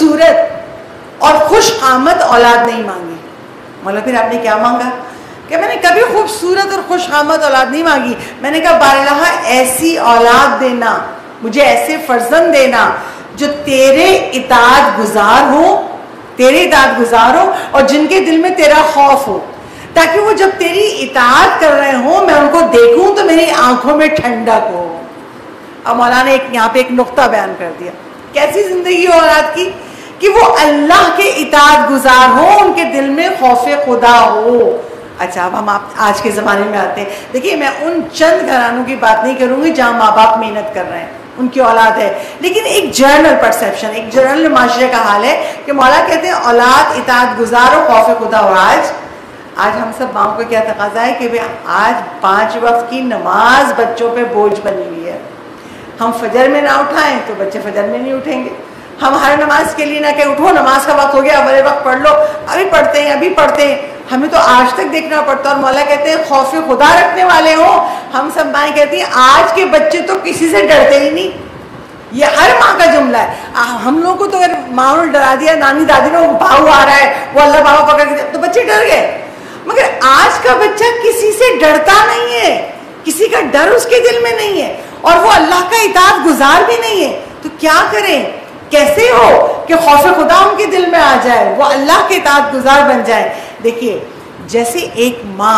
خوبصورت اور خوش آمد اولاد نہیں مانگی. مولا پھر آپ نے کیا مانگا؟ کہ میں نے کبھی خوبصورت اور خوش آمد اولاد نہیں مانگی. میں نے کہا بارہا ایسی اولاد دینا، مجھے ایسے فرزند دینا جو تیرے اطاعت گزار ہو، تیرے اطاعت گزار ہو اور جن کے دل میں تیرا خوف ہو، تاکہ وہ جب تیری اطاعت کر رہے ہوں میں ان کو دیکھوں تو میری آنکھوں میں ٹھنڈک ہو. اب مولانا ایک یہاں پہ ایک نقطہ بیان کر دیا، کیسی زندگی ہو اولاد کی کہ وہ اللہ کے اطاعت گزار ہو، ان کے دل میں خوف خدا ہو. اچھا اب ہم آپ آج کے زمانے میں آتے ہیں. دیکھیے میں ان چند گھرانوں کی بات نہیں کروں گی جہاں ماں باپ محنت کر رہے ہیں، ان کی اولاد ہے، لیکن ایک جنرل پرسیپشن، ایک جنرل معاشرے کا حال ہے کہ مولا کہتے ہیں اولاد اطاعت گزار ہو، خوف خدا ہو. آج آج ہم سب ماؤں کو کیا تقاضا ہے کہ آج پانچ وقت کی نماز بچوں پہ بوجھ بنی ہوئی ہے. ہم فجر میں نہ اٹھائیں تو بچے فجر میں نہیں اٹھیں گے. ہم ہر نماز کے لیے نہ کہ اٹھو نماز کا وقت ہو گیا بڑے وقت پڑھ لو، ابھی پڑھتے ہیں ابھی پڑھتے ہیں. ہمیں تو آج تک دیکھنا پڑتا ہے. اور مولا کہتے ہیں خوف خدا رکھنے والے ہوں. ہم سب مائیں کہتی ہیں آج کے بچے تو کسی سے ڈرتے ہی نہیں. یہ ہر ماں کا جملہ ہے. ہم لوگوں کو تو اگر ماں نے ڈرا دیا، نانی دادی نے وہ بھاؤ آ رہا ہے وہ اللہ بابا پکڑ کے تو بچے ڈر گئے. مگر آج کا بچہ کسی سے ڈرتا نہیں ہے، کسی کا ڈر اس کے دل میں نہیں ہے اور وہ اللہ کا اطاعت گزار بھی نہیں ہے. تو کیا کریں؟ کیسے ہو کہ خوف خدا ان کے دل میں آ جائے، وہ اللہ کے اطاعت گزار بن جائے. دیکھیے جیسے ایک ماں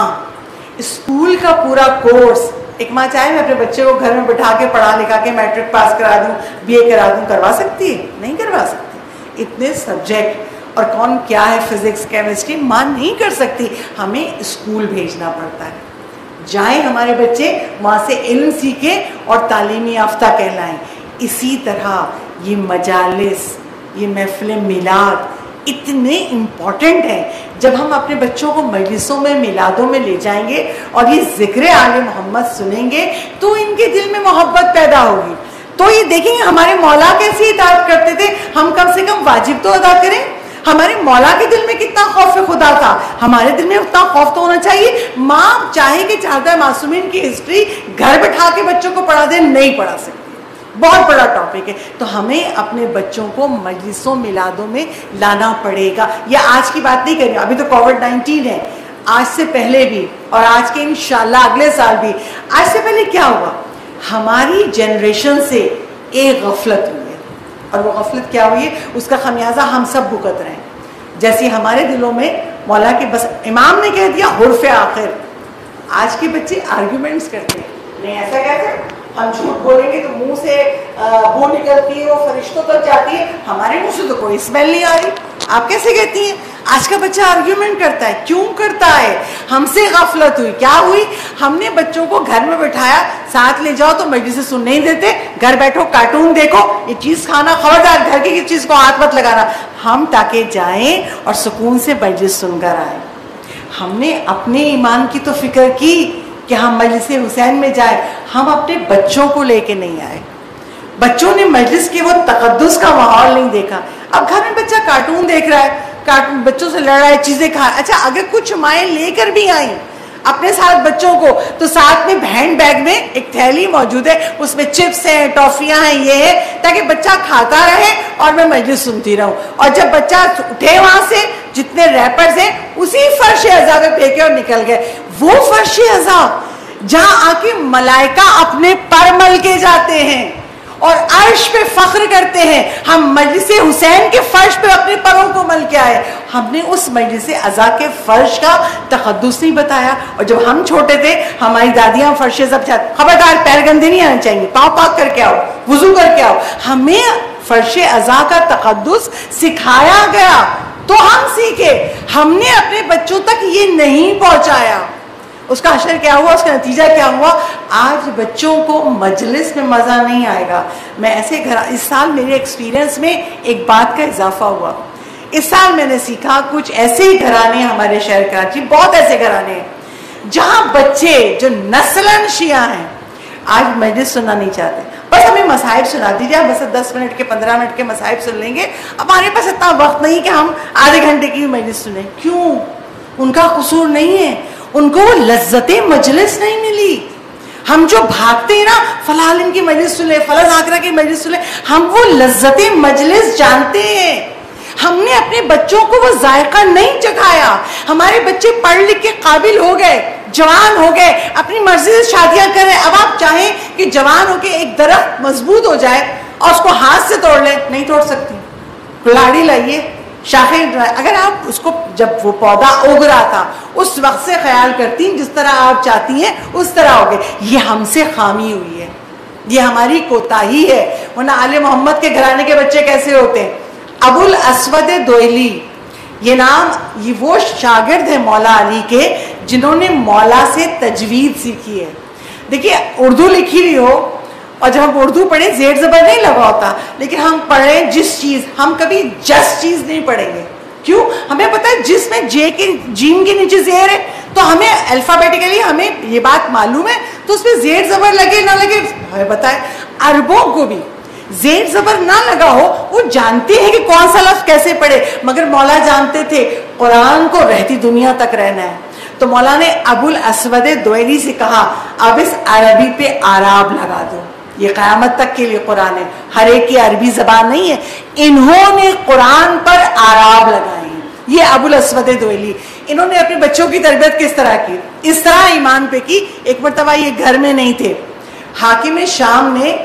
اسکول کا پورا کورس، ایک ماں چاہے میں اپنے بچے کو گھر میں بٹھا کے پڑھا لکھا کے میٹرک پاس کرا دوں، بی اے کرا دوں، کروا سکتی ہے؟ نہیں کروا سکتی. اتنے سبجیکٹ اور کون کیا ہے فزکس کیمسٹری ماں نہیں کر سکتی. ہمیں اسکول بھیجنا پڑتا ہے. جائیں ہمارے بچے وہاں سے علم سیکھیں اور تعلیمی یافتہ کہلائیں. اسی طرح یہ مجالس، یہ محفل میلاد اتنے امپورٹنٹ ہیں. جب ہم اپنے بچوں کو مجلسوں میں میلادوں میں لے جائیں گے اور یہ ذکر آل محمد سنیں گے تو ان کے دل میں محبت پیدا ہوگی. تو یہ دیکھیں گے ہمارے مولا کیسی اطاعت کرتے تھے، ہم کم سے کم واجب تو ادا کریں. ہمارے مولا کے دل میں کتنا خوف خدا تھا، ہمارے دل میں اتنا خوف تو ہونا چاہیے. ماں چاہے کہ چاہتا ہے معصومین کی ہسٹری گھر بٹھا کے بچوں کو پڑھا دے، نہیں پڑھا سکتی، بہت بڑا ٹاپک ہے. تو ہمیں اپنے بچوں کو مجلسوں میلادوں میں لانا پڑے گا. یہ آج کی بات نہیں کریں، ابھی تو کووڈ نائنٹین ہے، آج سے پہلے بھی اور آج کے انشاءاللہ اگلے سال بھی. آج سے پہلے کیا ہوا؟ ہماری جنریشن سے ایک غفلت ہوئی ہے، اور وہ غفلت کیا ہوئی ہے اس کا خمیازہ ہم سب بھگت رہے ہیں. جیسے ہمارے دلوں میں مولا کے بس امام نے کہہ دیا حرف آخر. آج کے بچے آرگیومنٹس کرتے ہیں، نہیں ایسا کہتے ہیں، ہم جھوٹ بولیں گے تو منہ سے بو نکلتی ہے، وہ فرشتوں تک جاتی ہے، ہمارے منہ سے تو کوئی اسمیل نہیں آ رہی، آپ کیسے کہتی ہیں؟ آج کا بچہ آرگیومنٹ کرتا ہے. کیوں کرتا ہے؟ ہم سے غفلت ہوئی. کیا ہوئی؟ ہم نے بچوں کو گھر میں بٹھایا، ساتھ لے جاؤ تو مجلس سے سن نہیں دیتے، گھر بیٹھو کارٹون دیکھو، یہ چیز کھانا، خبردار گھر کی چیز کو ہاتھ مت لگانا. ہم تاکہ جائیں اور سکون سے مجلس سن کر آئیں. ہم نے اپنے ایمان کی تو فکر کی کہ ہم مجلس حسین میں جائیں، ہم اپنے بچوں کو لے کے نہیں آئے. بچوں نے مجلس کے وہ تقدس کا ماحول نہیں دیکھا. اب گھر میں بچہ کارٹون دیکھ رہا ہے، کارٹون بچوں سے لڑ رہا ہے، چیزیں کھا. اچھا اگر کچھ مائیں لے کر بھی آئیں اپنے ساتھ بچوں کو تو ساتھ میں ہینڈ بیگ میں ایک تھیلی موجود ہے، اس میں چپس ہیں، ٹافیاں ہیں، یہ ہے تاکہ بچہ کھاتا رہے اور میں مجلس سنتی رہوں. اور جب بچہ اٹھے وہاں سے جتنے ریپرز ہیں اسی فرش اعضا پہ پھینکے اور نکل گئے. وہ فرش اعضا جہاں آ کے ملائکہ اپنے پر مل کے جاتے ہیں اور عرش پہ فخر کرتے ہیں، ہم مجلس حسین کے فرش پہ اپنے پروں کو مل کے آئے. ہم نے اس مجلس عزا کے فرش کا تقدس نہیں بتایا. اور جب ہم چھوٹے تھے ہماری دادیاں فرش عزا پہ خبردار پیر گندے نہیں آنے چاہیے، پاؤں پاک کر کے آؤ، وضو کر کے آؤ. ہمیں فرش ازا کا تقدس سکھایا گیا تو ہم سیکھے. ہم نے اپنے بچوں تک یہ نہیں پہنچایا. اس کا اثر کیا ہوا, اس کا نتیجہ کیا ہوا؟ آج بچوں کو مجلس میں مزہ نہیں آئے گا. میں ایسے گھر اس سال میرے ایکسپیرینس میں ایک بات کا اضافہ ہوا. اس سال میں نے سیکھا کچھ ایسے ہی گھرانے ہمارے شہر کراچی, بہت ایسے گھرانے ہیں جہاں بچے جو نسلاً شیعہ ہیں آج مجلس سننا نہیں چاہتے. بس ہمیں مصائب سنا دیجیے, بس دس منٹ کے پندرہ منٹ کے مصائب سن لیں گے. ہمارے پاس اتنا وقت نہیں کہ ہم آدھے گھنٹے کی مجلس سنیں. کیوں؟ ان کا قصور نہیں ہے, ان کو وہ لذت مجلس نہیں ملی. ہم جو بھاگتے ہیں نا, فلاں عالم کی مجلس سن لیں, فلاں ذاکرہ کی مجلس سن لیں, ہم وہ لذت مجلس جانتے ہیں. ہم نے اپنے بچوں کو وہ ذائقہ نہیں چکھایا. ہمارے بچے پڑھ لکھ کے قابل ہو گئے, جوان ہو گئے, اپنی مرضی سے شادیاں کر رہے. اب آپ چاہیں کہ جوان ہو کے ایک درخت مضبوط ہو جائے اور اس کو ہاتھ سے توڑ لیں, نہیں توڑ سکتی. لاڑی لائیے, شاخیں, اگر آپ اس کو جب وہ پودا اگ رہا تھا اس وقت سے خیال کرتی جس طرح آپ چاہتی ہیں اس طرح ہوگے. یہ ہم سے خامی ہوئی ہے, یہ ہماری کوتاہی ہے. ورنہ آل محمد کے گھرانے کے بچے کیسے ہوتے ہیں؟ ابو الاسود دوئلی, یہ نام, یہ وہ شاگرد ہے مولا علی کے جنہوں نے مولا سے تجوید سیکھی ہے. دیکھیے اردو لکھی ہوئی ہو اور جب ہم اردو پڑھیں زیر زبر نہیں لگا ہوتا, لیکن ہم پڑھیں جس چیز, ہم کبھی جس چیز نہیں پڑھیں گے. کیوں؟ ہمیں پتہ ہے جس میں جے کے جیم کے نیچے زیر ہے تو ہمیں الفابیٹیکلی ہمیں یہ بات معلوم ہے, تو اس میں زیر زبر لگے نہ لگے ہمیں پتہ ہے. عربوں کو بھی زیر زبر نہ لگا ہو, وہ جانتے ہیں کہ کون سا لفظ کیسے پڑھے, مگر مولا جانتے تھے قرآن کو رہتی دنیا تک رہنا ہے. تو مولا نے ابو الاسود دوئلی سے کہا اب اس عربی پہ آراب لگا دو, یہ قیامت تک کے لیے قرآن ہے, ہر ایک کی عربی زبان نہیں ہے. انہوں نے قرآن پر آراب لگائے ہیں. یہ ابو الاسود دوئلی, انہوں نے اپنے بچوں کی تربیت کس طرح کی؟ اس طرح ایمان پہ کی. ایک مرتبہ یہ گھر میں نہیں تھے, حاکم شام نے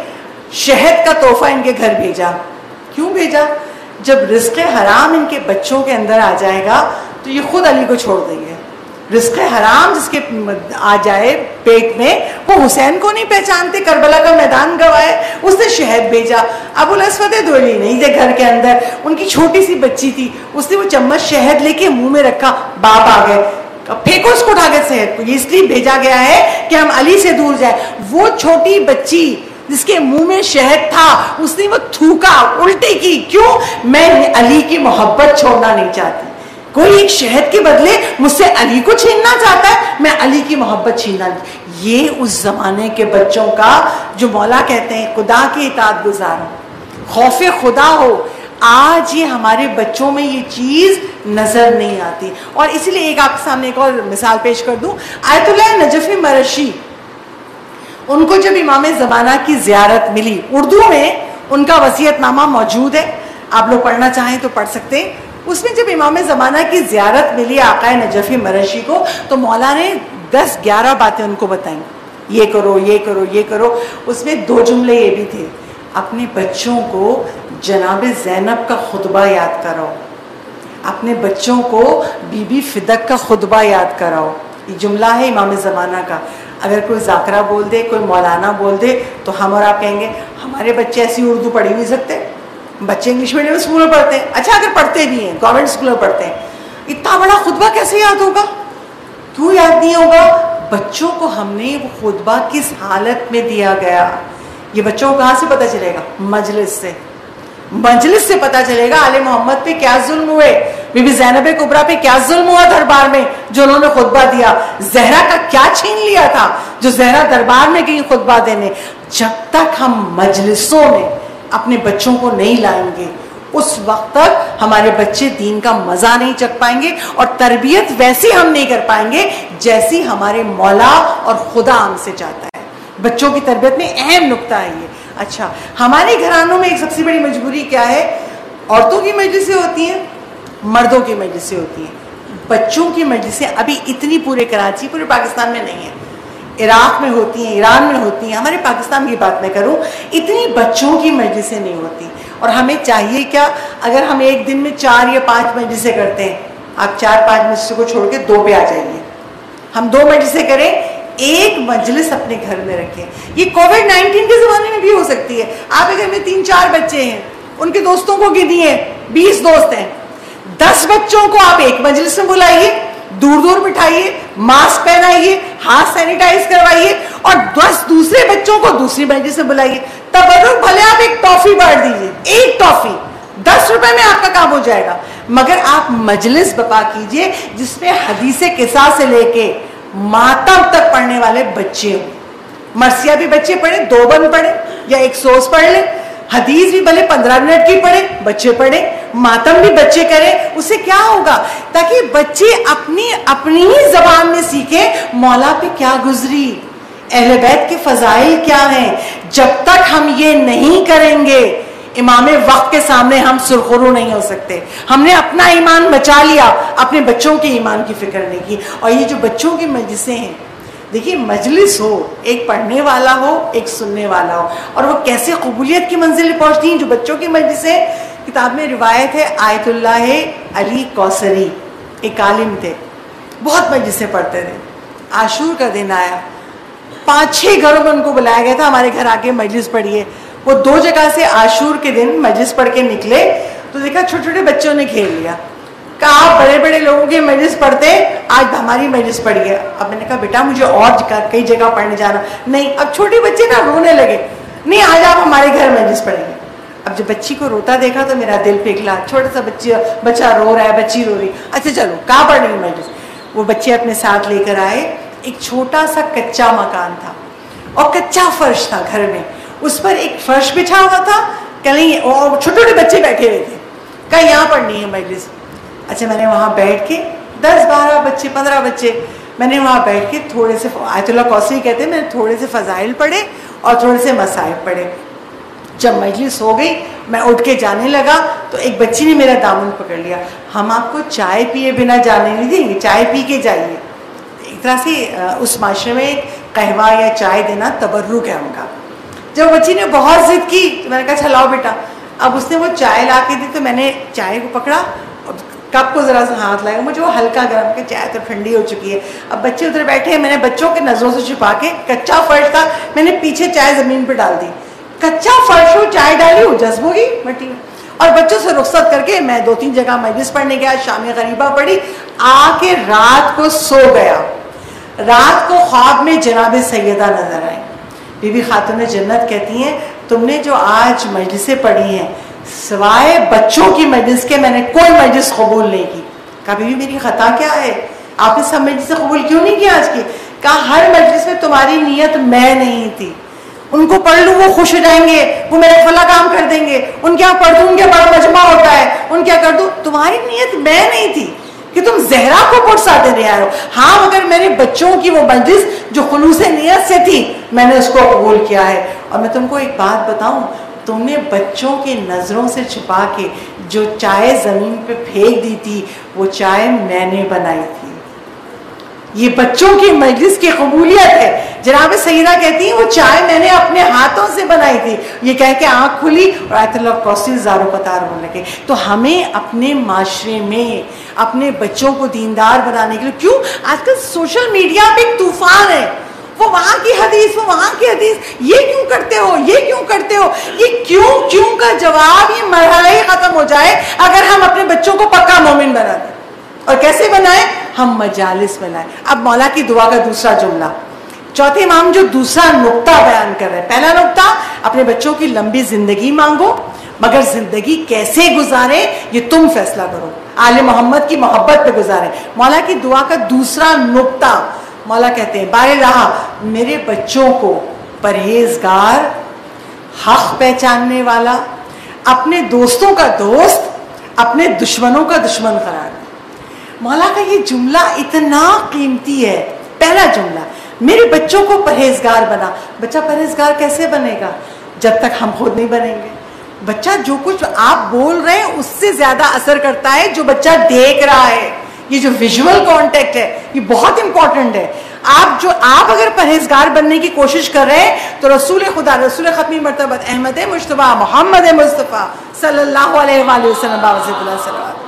شہد کا تحفہ ان کے گھر بھیجا. کیوں بھیجا؟ جب رزق حرام ان کے بچوں کے اندر آ جائے گا تو یہ خود علی کو چھوڑ دیں گے. رزق حرام جس کے آ جائے پیٹ میں, وہ حسین کو نہیں پہچانتے, کربلا کا میدان گوائے, اس نے شہد بھیجا. ابو الاسود دوئلی نہیں تھے گھر کے اندر, ان کی چھوٹی سی بچی تھی, اس نے وہ چمچ شہد لے کے منہ میں رکھا, باپ آ گئے, پھینکو اس کو اٹھا کے شہد کو, یہ اس لیے بھیجا گیا ہے کہ ہم علی سے دور جائیں. وہ چھوٹی بچی جس کے منہ میں شہد تھا, اس نے وہ تھوکا, الٹی کی. کیوں؟ میں علی کی محبت چھوڑنا نہیں چاہتی. کوئی ایک شہد کے بدلے مجھ سے علی کو چھیننا چاہتا ہے, میں علی کی محبت چھیننا نہیں. یہ اس زمانے کے بچوں کا, جو مولا کہتے ہیں خدا کی اطاعت گزار, خوف خدا ہو. آج یہ ہمارے بچوں میں یہ چیز نظر نہیں آتی. اور اسی لیے ایک آپ کے سامنے ایک اور مثال پیش کر دوں. آیت اللہ نجفی مرشی, ان کو جب امام زمانہ کی زیارت ملی, اردو میں ان کا وصیت نامہ موجود ہے, آپ لوگ پڑھنا چاہیں تو پڑھ سکتے ہیں. اس میں جب امام زمانہ کی زیارت ملی آقا نجفی مرشی کو, تو مولا نے دس گیارہ باتیں ان کو بتائیں, یہ کرو یہ کرو یہ کرو. اس میں دو جملے یہ بھی تھے, اپنے بچوں کو جناب زینب کا خطبہ یاد کراؤ, اپنے بچوں کو بی بی فدق کا خطبہ یاد کراؤ. یہ جملہ ہے امام زمانہ کا. اگر کوئی ذاکرہ بول دے, کوئی مولانا بول دے, تو ہم اور آپ کہیں گے ہمارے بچے ایسی اردو پڑھ نہیں سکتے, بچے انگلش میڈیم اسکول میں پڑھتے ہیں. اچھا اگر پڑھتے بھی ہیں, گورنمنٹ اسکول میں پڑھتے ہیں, اتنا بڑا خطبہ کیسے یاد ہوگا؟ کیوں یاد نہیں ہوگا؟ بچوں کو ہم نے وہ خطبہ کس حالت میں دیا گیا. یہ بچوں کو کہاں سے پتہ چلے گا؟ مجلس سے. مجلس سے پتہ چلے گا آل محمد پہ کیا ظلم ہوئے, بی بی زینب کبریٰ پہ کیا ظلم ہوا دربار میں جو انہوں نے خطبہ دیا, زہرا کا کیا چھین لیا تھا جو زہرا دربار میں گئی خطبہ دینے. جب تک ہم مجلسوں میں اپنے بچوں کو نہیں لائیں گے, اس وقت تک ہمارے بچے دین کا مزہ نہیں چکھ پائیں گے, اور تربیت ویسی ہم نہیں کر پائیں گے جیسی ہمارے مولا اور خدا ہم سے چاہتا ہے. بچوں کی تربیت میں اہم نقطہ ہے یہ. اچھا, ہمارے گھرانوں میں ایک سب سے بڑی مجبوری کیا ہے؟ عورتوں کی مجلسیں ہوتی ہیں, مردوں کی مجلسیں ہوتی ہیں. بچوں کی مجلسیں ابھی اتنی پورے کراچی, پورے پاکستان میں نہیں ہیں. عراق میں ہوتی ہیں, ایران میں ہوتی ہیں, ہمارے پاکستان کی بات میں کروں, اتنی بچوں کی مجلسیں نہیں ہوتی. اور ہمیں چاہیے کیا, اگر ہم ایک دن میں چار یا پانچ مجلسیں کرتے ہیں, آپ چار پانچ مجلسوں کو چھوڑ کے دو پہ آ جائیے. ہم دو مجلسیں کریں, ایک مجلس اپنے گھر میں رکھیں. یہ کووڈ نائنٹین کے زمانے میں بھی ہو سکتی ہے. آپ کے گھر میں تین چار بچے ہیں, ان کے دوستوں کو گنیے, بیس دوست ہیں, دس بچوں کو آپ ایک مجلس میں بلائیے, دور دور بٹھائیے, ماسک پہنائیے, ہاتھ سینیٹائز کروائیے, اور دس دوسرے بچوں کو دوسری مجلس میں بلائیے. تبرک بھلے آپ ایک ٹافی بانٹ دیجیے, ایک ٹافی دس روپے میں آپ کا کام ہو جائے گا, مگر آپ مجلس برپا کیجئے جس میں حدیث قصہ سے لے کے ماتم تک پڑھنے والے بچے ہوں. مرثیہ بھی بچے پڑھیں, دو بند پڑھیں یا ایک سوز پڑھ لیں, حدیث بھی بھلے پندرہ منٹ کی پڑھیں, بچے پڑھیں, ماتم بھی بچے کریں. اس سے کیا ہوگا, تاکہ بچے اپنی اپنی ہی زبان میں سیکھیں مولا پہ کیا گزری, اہل بیت کے فضائل کیا ہیں. جب تک ہم یہ نہیں کریں گے امام وقت کے سامنے ہم سرخرو نہیں ہو سکتے. ہم نے اپنا ایمان بچا لیا, اپنے بچوں کے ایمان کی فکر نہیں کی. اور یہ جو بچوں کی مجلسیں ہیں, دیکھیے مجلس ہو, ایک پڑھنے والا ہو, ایک سننے والا ہو, اور وہ کیسے قبولیت کی منزل پہنچتی ہیں. جو بچوں کی مجلسیں, کتاب میں روایت ہے آیت اللہ علی کوثری ایک عالم تھے, بہت مجلسیں پڑھتے تھے. عاشور کا دن آیا, پانچ چھ گھروں میں ان کو بلایا گیا تھا, ہمارے گھر آ کے مجلس پڑھیے. وہ دو جگہ سے عاشور کے دن مجلس پڑھ کے نکلے تو دیکھا چھوٹے چھوٹے بچوں نے گھیر لیا. کہا آپ بڑے بڑے لوگوں کی مجلس پڑھتے, آج ہماری مجلس پڑھی ہے. اب میں نے کہا بیٹا مجھے اور کئی جگہ پڑھنے جانا. نہیں, اب چھوٹے بچے نا رونے لگے, نہیں آج آپ ہمارے گھر مجلس پڑھیں گے. اب جب بچی کو روتا دیکھا تو میرا دل پگھلا, چھوٹا سا بچہ بچہ رو رہا ہے, بچی رو رہی. اچھا چلو کہاں پڑھ رہی مجلس. وہ بچے اپنے ساتھ لے کر آئے. ایک چھوٹا سا کچا مکان تھا اور کچا فرش تھا گھر میں, اس پر ایک فرش بچھا ہوا تھا, کہیں اور چھوٹے چھوٹے بچے بیٹھے ہوئے تھے. کہیں یہاں پڑھنی ہے مجلس. اچھا میں نے وہاں بیٹھ کے, دس بارہ بچے پندرہ بچے, میں نے وہاں بیٹھ کے تھوڑے سے, آیت اللہ کوثری کہتے ہیں, میں نے تھوڑے سے فضائل پڑھے اور تھوڑے سے مصائب پڑھے. جب مجلس ہو گئی میں اٹھ کے جانے لگا تو ایک بچی نے میرا دامن پکڑ لیا. ہم آپ کو چائے پیے بنا جانے نہیں دیں گے, چائے پی کے جائیے. ایک طرح سے اس معاشرے میں قہوہ یا چائے دینا تبرک ہے ان کا. جب بچی نے بہت ضد کی تو میں نے کہا اچھا لاؤ بیٹا. اب اس نے وہ چائے لا کے دی تو میں نے چائے کو پکڑا اور کپ کو ذرا سا ہاتھ لگا, مجھے وہ ہلکا گرم کہ چائے تو ٹھنڈی ہو چکی ہے. اب بچے ادھر بیٹھے ہیں, میں نے بچوں کے نظروں سے چھپا کے, کچا فرش تھا, میں نے پیچھے چائے زمین پہ ڈال دی. کچا فرش ہو, چائے ڈالی ہو, جذب ہوگی مٹی میں. اور بچوں سے رخصت کر کے میں دو تین جگہ مجلس پڑھنے گیا, شام غریبہ پڑھی, آ کے رات کو سو گیا. رات کو خواب میں جناب سیدہ نظر آئی. بی بی خاتون جنت کہتی ہیں تم نے جو آج مجلسیں پڑھی ہیں سوائے بچوں کی مجلس کے میں نے کوئی مجلس قبول نہیں کی. کہا بی بی میری خطا کیا ہے, آپ نے سب مجلسیں قبول کیوں نہیں کی آج کی؟ کہا ہر مجلس میں تمہاری نیت میں نہیں تھی. ان کو پڑھ لوں وہ خوش ہو جائیں گے, وہ میرے فلاں کام کر دیں گے, ان کے یہاں پڑھ دوں, ان کے بڑا مجمع ہوتا ہے, ان کیا کر دوں. تمہاری نیت میں نہیں تھی کہ تم زہرا کو پڑھ ساتے نہیں آئے ہو. ہاں مگر میرے بچوں کی وہ مجلس جو خلوص نیت سے تھی میں نے اس کو قبول کیا ہے. اور میں تم کو ایک بات بتاؤں, تم نے بچوں کی نظروں سے چھپا کے جو چائے زمین پہ پھینک دی تھی وہ چائے میں نے بنائی تھی. یہ بچوں کی مجلس کی قبولیت ہے. جناب سیدہ کہتی ہیں وہ چائے میں نے اپنے ہاتھوں سے بنائی تھی. یہ کہہ کے آنکھ کھلی اور آیت اللہ کوثری زارو قطار ہونے لگے. تو ہمیں اپنے معاشرے میں اپنے بچوں کو دیندار بنانے کے لیے, کیوں آج کل سوشل میڈیا پہ ایک طوفان ہے, وہ وہاں کی حدیث, وہ وہاں کی حدیث, یہ کیوں کرتے ہو, یہ کیوں کرتے ہو. یہ کیوں کیوں کا جواب یہ مرحلہ ہی ختم ہو جائے اگر ہم اپنے بچوں کو پکا مومن بنا دیں. اور کیسے بنائیں, ہم مجالس میں لائیں. اب مولا کی دعا کا دوسرا جملہ, چوتھے امام جو دوسرا نقطہ بیان کر رہے ہیں. پہلا نقطہ, اپنے بچوں کی لمبی زندگی مانگو, مگر زندگی کیسے گزارے یہ تم فیصلہ کرو, آل محمد کی محبت پہ گزارے. مولا کی دعا کا دوسرا نقطہ, مولا کہتے ہیں بارے رہا میرے بچوں کو پرہیزگار, حق پہچاننے والا, اپنے دوستوں کا دوست, اپنے دشمنوں کا دشمن قرار دے. مولا کا یہ جملہ اتنا قیمتی ہے. پہلا جملہ, میرے بچوں کو پرہیزگار بنا. بچہ پرہیزگار کیسے بنے گا جب تک ہم خود نہیں بنیں گے. بچہ جو کچھ آپ بول رہے ہیں اس سے زیادہ اثر کرتا ہے جو بچہ دیکھ رہا ہے. یہ جو ویژول کانٹیکٹ ہے یہ بہت امپورٹنٹ ہے. آپ جو آپ اگر پرہیزگار بننے کی کوشش کر رہے ہیں تو رسول خدا, رسول ختمی مرتبت احمد مجتبیٰ محمد مصطفیٰ صلی اللہ علیہ وآلہ وسلم باوزید اللہ صلی اللہ علیہ وسلم,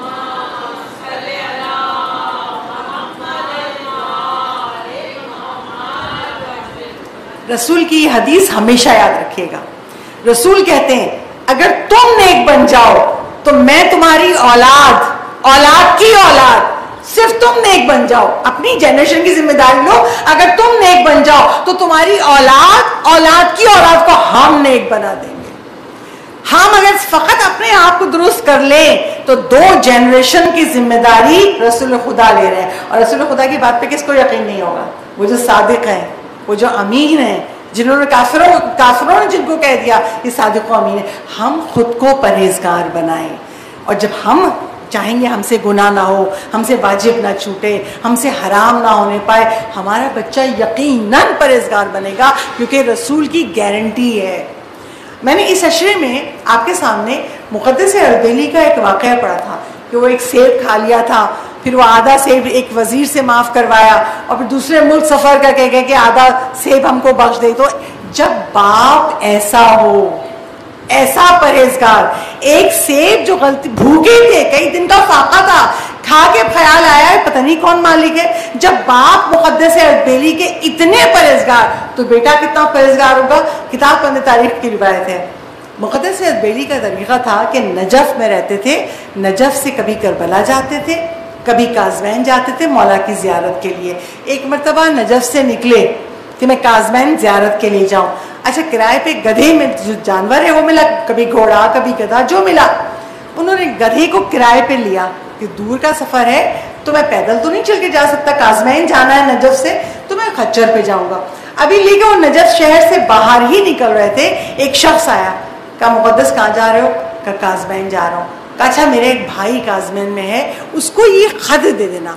رسول کی یہ حدیث ہمیشہ یاد رکھیے گا. رسول کہتے ہیں اگر تم نیک بن جاؤ تو میں تمہاری اولاد اولاد کی اولاد صرف تم نیک بن جاؤ, اپنی جنریشن کی ذمہ داری لو, اگر تم نیک بن جاؤ تو تمہاری اولاد اولاد کی اولاد کو ہم نیک بنا دیں گے. ہم اگر فقط اپنے آپ کو درست کر لیں تو دو جنریشن کی ذمہ داری رسول خدا لے رہے ہیں. اور رسول خدا کی بات پہ کس کو یقین نہیں ہوگا؟ وہ جو صادق ہیں, وہ جو امین ہیں, جنہوں نے کافروں کافروں نے جن کو کہہ دیا یہ صادق و امین ہے. ہم خود کو پرہیزگار بنائیں, اور جب ہم چاہیں گے ہم سے گناہ نہ ہو, ہم سے واجب نہ چھوٹے, ہم سے حرام نہ ہونے پائے, ہمارا بچہ یقیناً پرہیزگار بنے گا, کیونکہ رسول کی گارنٹی ہے. میں نے اس عشرے میں آپ کے سامنے مقدس اردبیلی کا ایک واقعہ پڑھا تھا کہ وہ ایک سیب کھا لیا تھا, پھر وہ آدھا سیب ایک وزیر سے معاف کروایا, اور پھر دوسرے ملک سفر کر کے گئے کہ آدھا سیب ہم کو بخش دے. تو جب باپ ایسا ہو, ایسا پرہیزگار, ایک سیب جو غلطی, بھوکے تھے, کئی دن کا فاقہ تھا, کھا کے خیال آیا ہے پتہ نہیں کون مالک ہے. جب باپ مقدس اردبیلی کے اتنے پرہیزگار تو بیٹا کتنا پرہیزگار ہوگا. کتاب پڑھنے تاریخ کی روایت ہے. مقدس اردبیلی کا طریقہ تھا کہ نجف میں رہتے تھے, نجف سے کبھی کربلا جاتے تھے, کبھی کازمین جاتے تھے مولا کی زیارت کے لیے. ایک مرتبہ نجف سے نکلے کہ میں کازمین زیارت کے لیے جاؤں. اچھا کرائے پہ گدھے میں جو جانور ہے وہ ملا, کبھی گھوڑا کبھی گدھا جو ملا. انہوں نے گدھے کو کرائے پہ لیا کہ دور کا سفر ہے تو میں پیدل تو نہیں چل کے جا سکتا, کازمین جانا ہے نجف سے, تو میں خچر پہ جاؤں گا. ابھی لے کے وہ نجف شہر سے باہر ہی نکل رہے تھے, ایک شخص آیا, کہا مقدس کہاں جا رہے ہو؟ کہا کازمین جا رہا ہوں. کہا اچھا میرے ایک بھائی کازمین میں ہے, اس کو یہ خط دے دینا.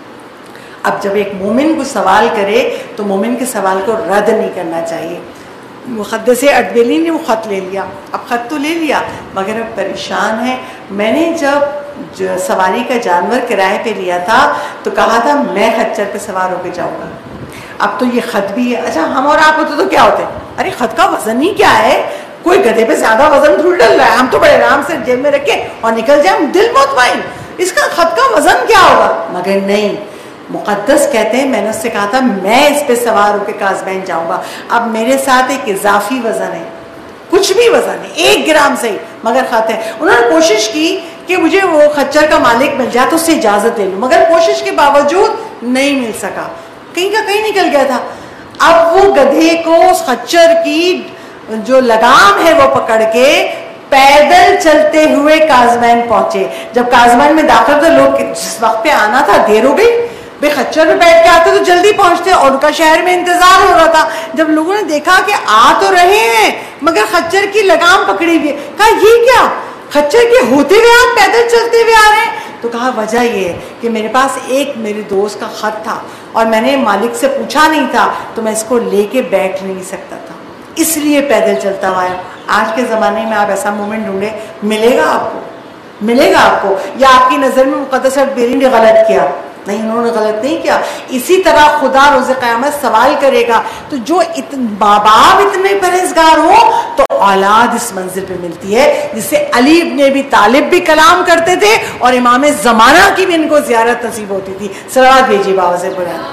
اب جب ایک مومن کو سوال کرے تو مومن کے سوال کو رد نہیں کرنا چاہیے. مقدس اردبیلی نے وہ خط لے لیا. اب خط تو لے لیا مگر اب پریشان ہے. میں نے جب سواری کا جانور کرائے پہ لیا تھا تو کہا تھا میں خچر پہ سوار ہو کے جاؤں گا. اب تو یہ خط بھی ہے. اچھا ہم اور آپ ہوتے تو کیا ہوتے, ارے خط کا وزن ہی کیا ہے, کوئی گدھے پہ زیادہ وزن تھوڑی ڈل رہا ہے, ہم تو بڑے آرام سے جیب میں رکھے اور نکل جائیں, دل مطمئن, اس کا خط کا وزن کیا ہوگا. مگر نہیں, مقدس کہتے ہیں میں نے اس سے کہا تھا میں اس پہ سوار ہو کے کازمین جاؤں گا. اب میرے ساتھ ایک اضافی وزن ہے, کچھ بھی وزن ہے, ایک گرام سے ہی, مگر خط ہے. انہوں نے کوشش کی کہ مجھے وہ خچر کا مالک مل جائے تو اس سے اجازت لے لوں, مگر کوشش کے باوجود نہیں مل سکا, کہیں کا کہیں نکل گیا تھا. اب وہ گدھے کو اس خچر کی جو لگام ہے وہ پکڑ کے پیدل چلتے ہوئے کازمین پہنچے. جب کازمین میں داخل تو لوگ جس وقت پہ آنا تھا دیر ہو گئی, بے خچر میں بیٹھ کے آتے تو جلدی پہنچتے, اور ان کا شہر میں انتظار ہو رہا تھا. جب لوگوں نے دیکھا کہ آ تو رہے ہیں مگر خچر کی لگام پکڑی ہوئی, کہا یہ کیا, خچر کے ہوتے ہوئے آپ پیدل چلتے ہوئے آ رہے ہیں. تو کہا وجہ یہ ہے کہ میرے پاس ایک میرے دوست کا خط تھا اور میں نے مالک سے پوچھا نہیں تھا تو میں اس کو لے کے بیٹھ نہیں سکتا تھا, اس لیے پیدل چلتا ہوا ہے. آج کے زمانے میں آپ ایسا مومنٹ ڈھونڈے, ملے گا آپ کو, ملے گا آپ کو. یا آپ کی نظر میں مقدس اردبیلی نے غلط کیا؟ نہیں, انہوں نے غلط نہیں کیا. اسی طرح خدا روز قیامت سوال کرے گا. تو جو ماں باپ اتنے پرہیزگار ہو تو اولاد اس منزل پہ ملتی ہے, جس سے علی ابن ابی طالب بھی کلام کرتے تھے اور امام زمانہ کی بھی ان کو زیارت نصیب ہوتی تھی. صلوات بھیجیے بابا سے بلند.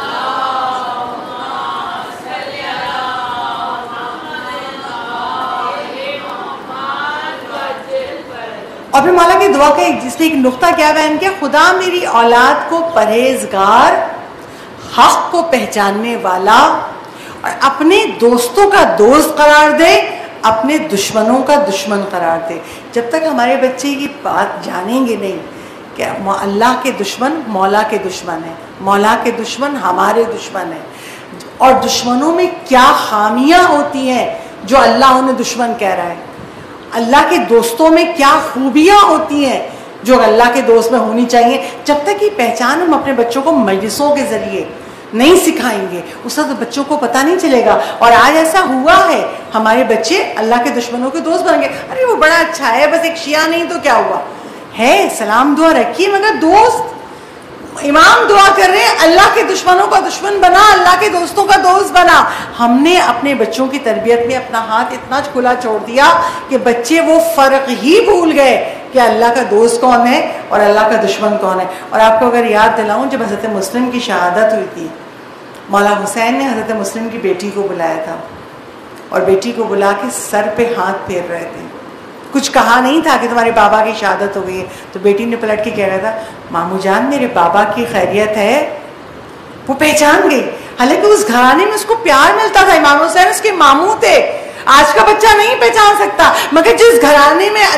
اور پھر مولا کی دعا کا جس نے ایک نقطہ کیا بیان کیا, خدا میری اولاد کو پرہیزگار, حق کو پہچاننے والا اور اپنے دوستوں کا دوست قرار دے, اپنے دشمنوں کا دشمن قرار دے. جب تک ہمارے بچے یہ بات جانیں گے نہیں کہ اللہ کے دشمن مولا کے دشمن ہیں, مولا کے دشمن ہمارے دشمن ہیں, اور دشمنوں میں کیا خامیاں ہوتی ہیں جو اللہ انہیں دشمن کہہ رہا ہے, اللہ کے دوستوں میں کیا خوبیاں ہوتی ہیں جو اللہ کے دوست میں ہونی چاہیے, جب تک یہ پہچان ہم اپنے بچوں کو مجلسوں کے ذریعے نہیں سکھائیں گے اس وقت بچوں کو پتہ نہیں چلے گا. اور آج ایسا ہوا ہے, ہمارے بچے اللہ کے دشمنوں کے دوست بن گئے. ارے وہ بڑا اچھا ہے, بس ایک شیعہ نہیں تو کیا ہوا ہے, سلام دعا رکھیے مگر دوست. امام دعا کر رہے ہیں اللہ کے دشمنوں کا دشمن بنا, اللہ کے دوستوں کا دوست بنا. ہم نے اپنے بچوں کی تربیت میں اپنا ہاتھ اتنا کھلا چھوڑ دیا کہ بچے وہ فرق ہی بھول گئے کہ اللہ کا دوست کون ہے اور اللہ کا دشمن کون ہے. اور آپ کو اگر یاد دلاؤں, جب حضرت مسلم کی شہادت ہوئی تھی, مولا حسین نے حضرت مسلم کی بیٹی کو بلایا تھا اور بیٹی کو بلا کے سر پہ ہاتھ پھیر رہے تھے کچھ کہا نہیں تھا کہ تمہارے بابا کی شہادت ہو گئی ہے. تو بیٹی نے پلٹ کے کہہ رہا تھا ماموں جان میرے بابا کی خیریت ہے. وہ پہچان گئی, حالانکہ اس گھرانے میں اس کو پیار ملتا تھا. امام حسین اس کے ماموں تھے. آج کا بچہ نہیں پہچان سکتا, مگر جس گھرانے میں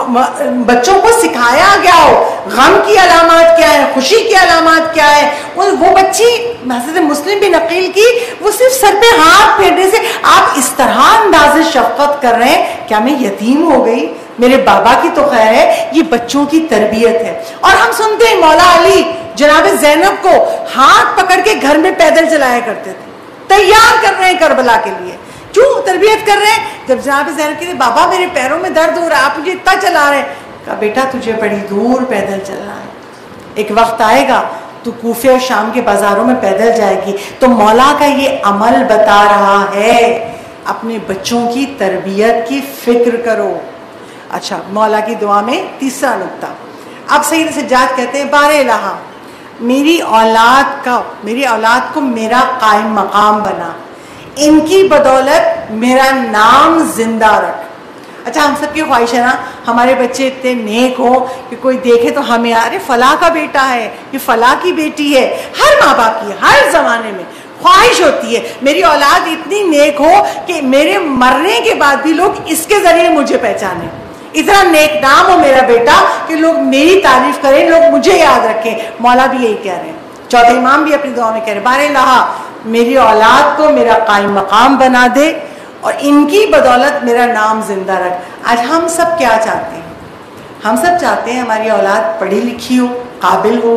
بچوں کو سکھایا گیا ہو غم کی علامات کیا ہے, خوشی کی علامات کیا ہے, وہ بچی حضرت مسلم بن عقیل کی وہ صرف سر پہ ہاتھ پھیرنے سے آپ اس طرح انداز شفقت کر رہے ہیں, کیا میں یتیم ہو گئی؟ میرے بابا کی تو خیر ہے, یہ بچوں کی تربیت ہے. اور ہم سنتے ہیں مولا علی جناب زینب کو ہاتھ پکڑ کے گھر میں پیدل چلایا کرتے تھے, تیار کر رہے ہیں کربلا کے لیے. کیوں تربیت کر رہے ہیں؟ جب جناب زینب کہتے بابا میرے پیروں میں درد ہو رہا ہے, آپ مجھے اتنا چلا رہے ہیں. کہا بیٹا تجھے بڑی دور پیدل چلنا ہے, ایک وقت آئے گا تو کوفے اور شام کے بازاروں میں پیدل جائے گی. تو مولا کا یہ عمل بتا رہا ہے اپنے بچوں کی تربیت کی فکر کرو. اچھا, مولا کی دعا میں تیسرا نقطہ. اب سید سجاد کہتے ہیں بار الہا میری اولاد کا میری اولاد کو میرا قائم مقام بنا, ان کی بدولت میرا نام زندہ رکھ. اچھا, ہم سب کی خواہش ہے نا ہمارے بچے اتنے نیک ہو کہ کوئی دیکھے تو ہمیں ارے فلاں کا بیٹا ہے, یہ فلاں کی بیٹی ہے. ہر ماں باپ کی ہر زمانے میں خواہش ہوتی ہے میری اولاد اتنی نیک ہو کہ میرے مرنے کے بعد بھی لوگ اس کے ذریعے مجھے پہچانیں, اتنا نیک نام ہو میرا بیٹا کہ لوگ میری تعریف کریں, لوگ مجھے یاد رکھیں. مولا بھی یہی کہہ رہے ہیں, چوتھے امام بھی اپنی دعا میں کہہ رہے ہیں بار الہا میری اولاد کو میرا قائم مقام بنا دے اور ان کی بدولت میرا نام زندہ رکھ. آج ہم سب کیا چاہتے ہیں؟ ہم سب چاہتے ہیں ہماری اولاد پڑھی لکھی ہو, قابل ہو,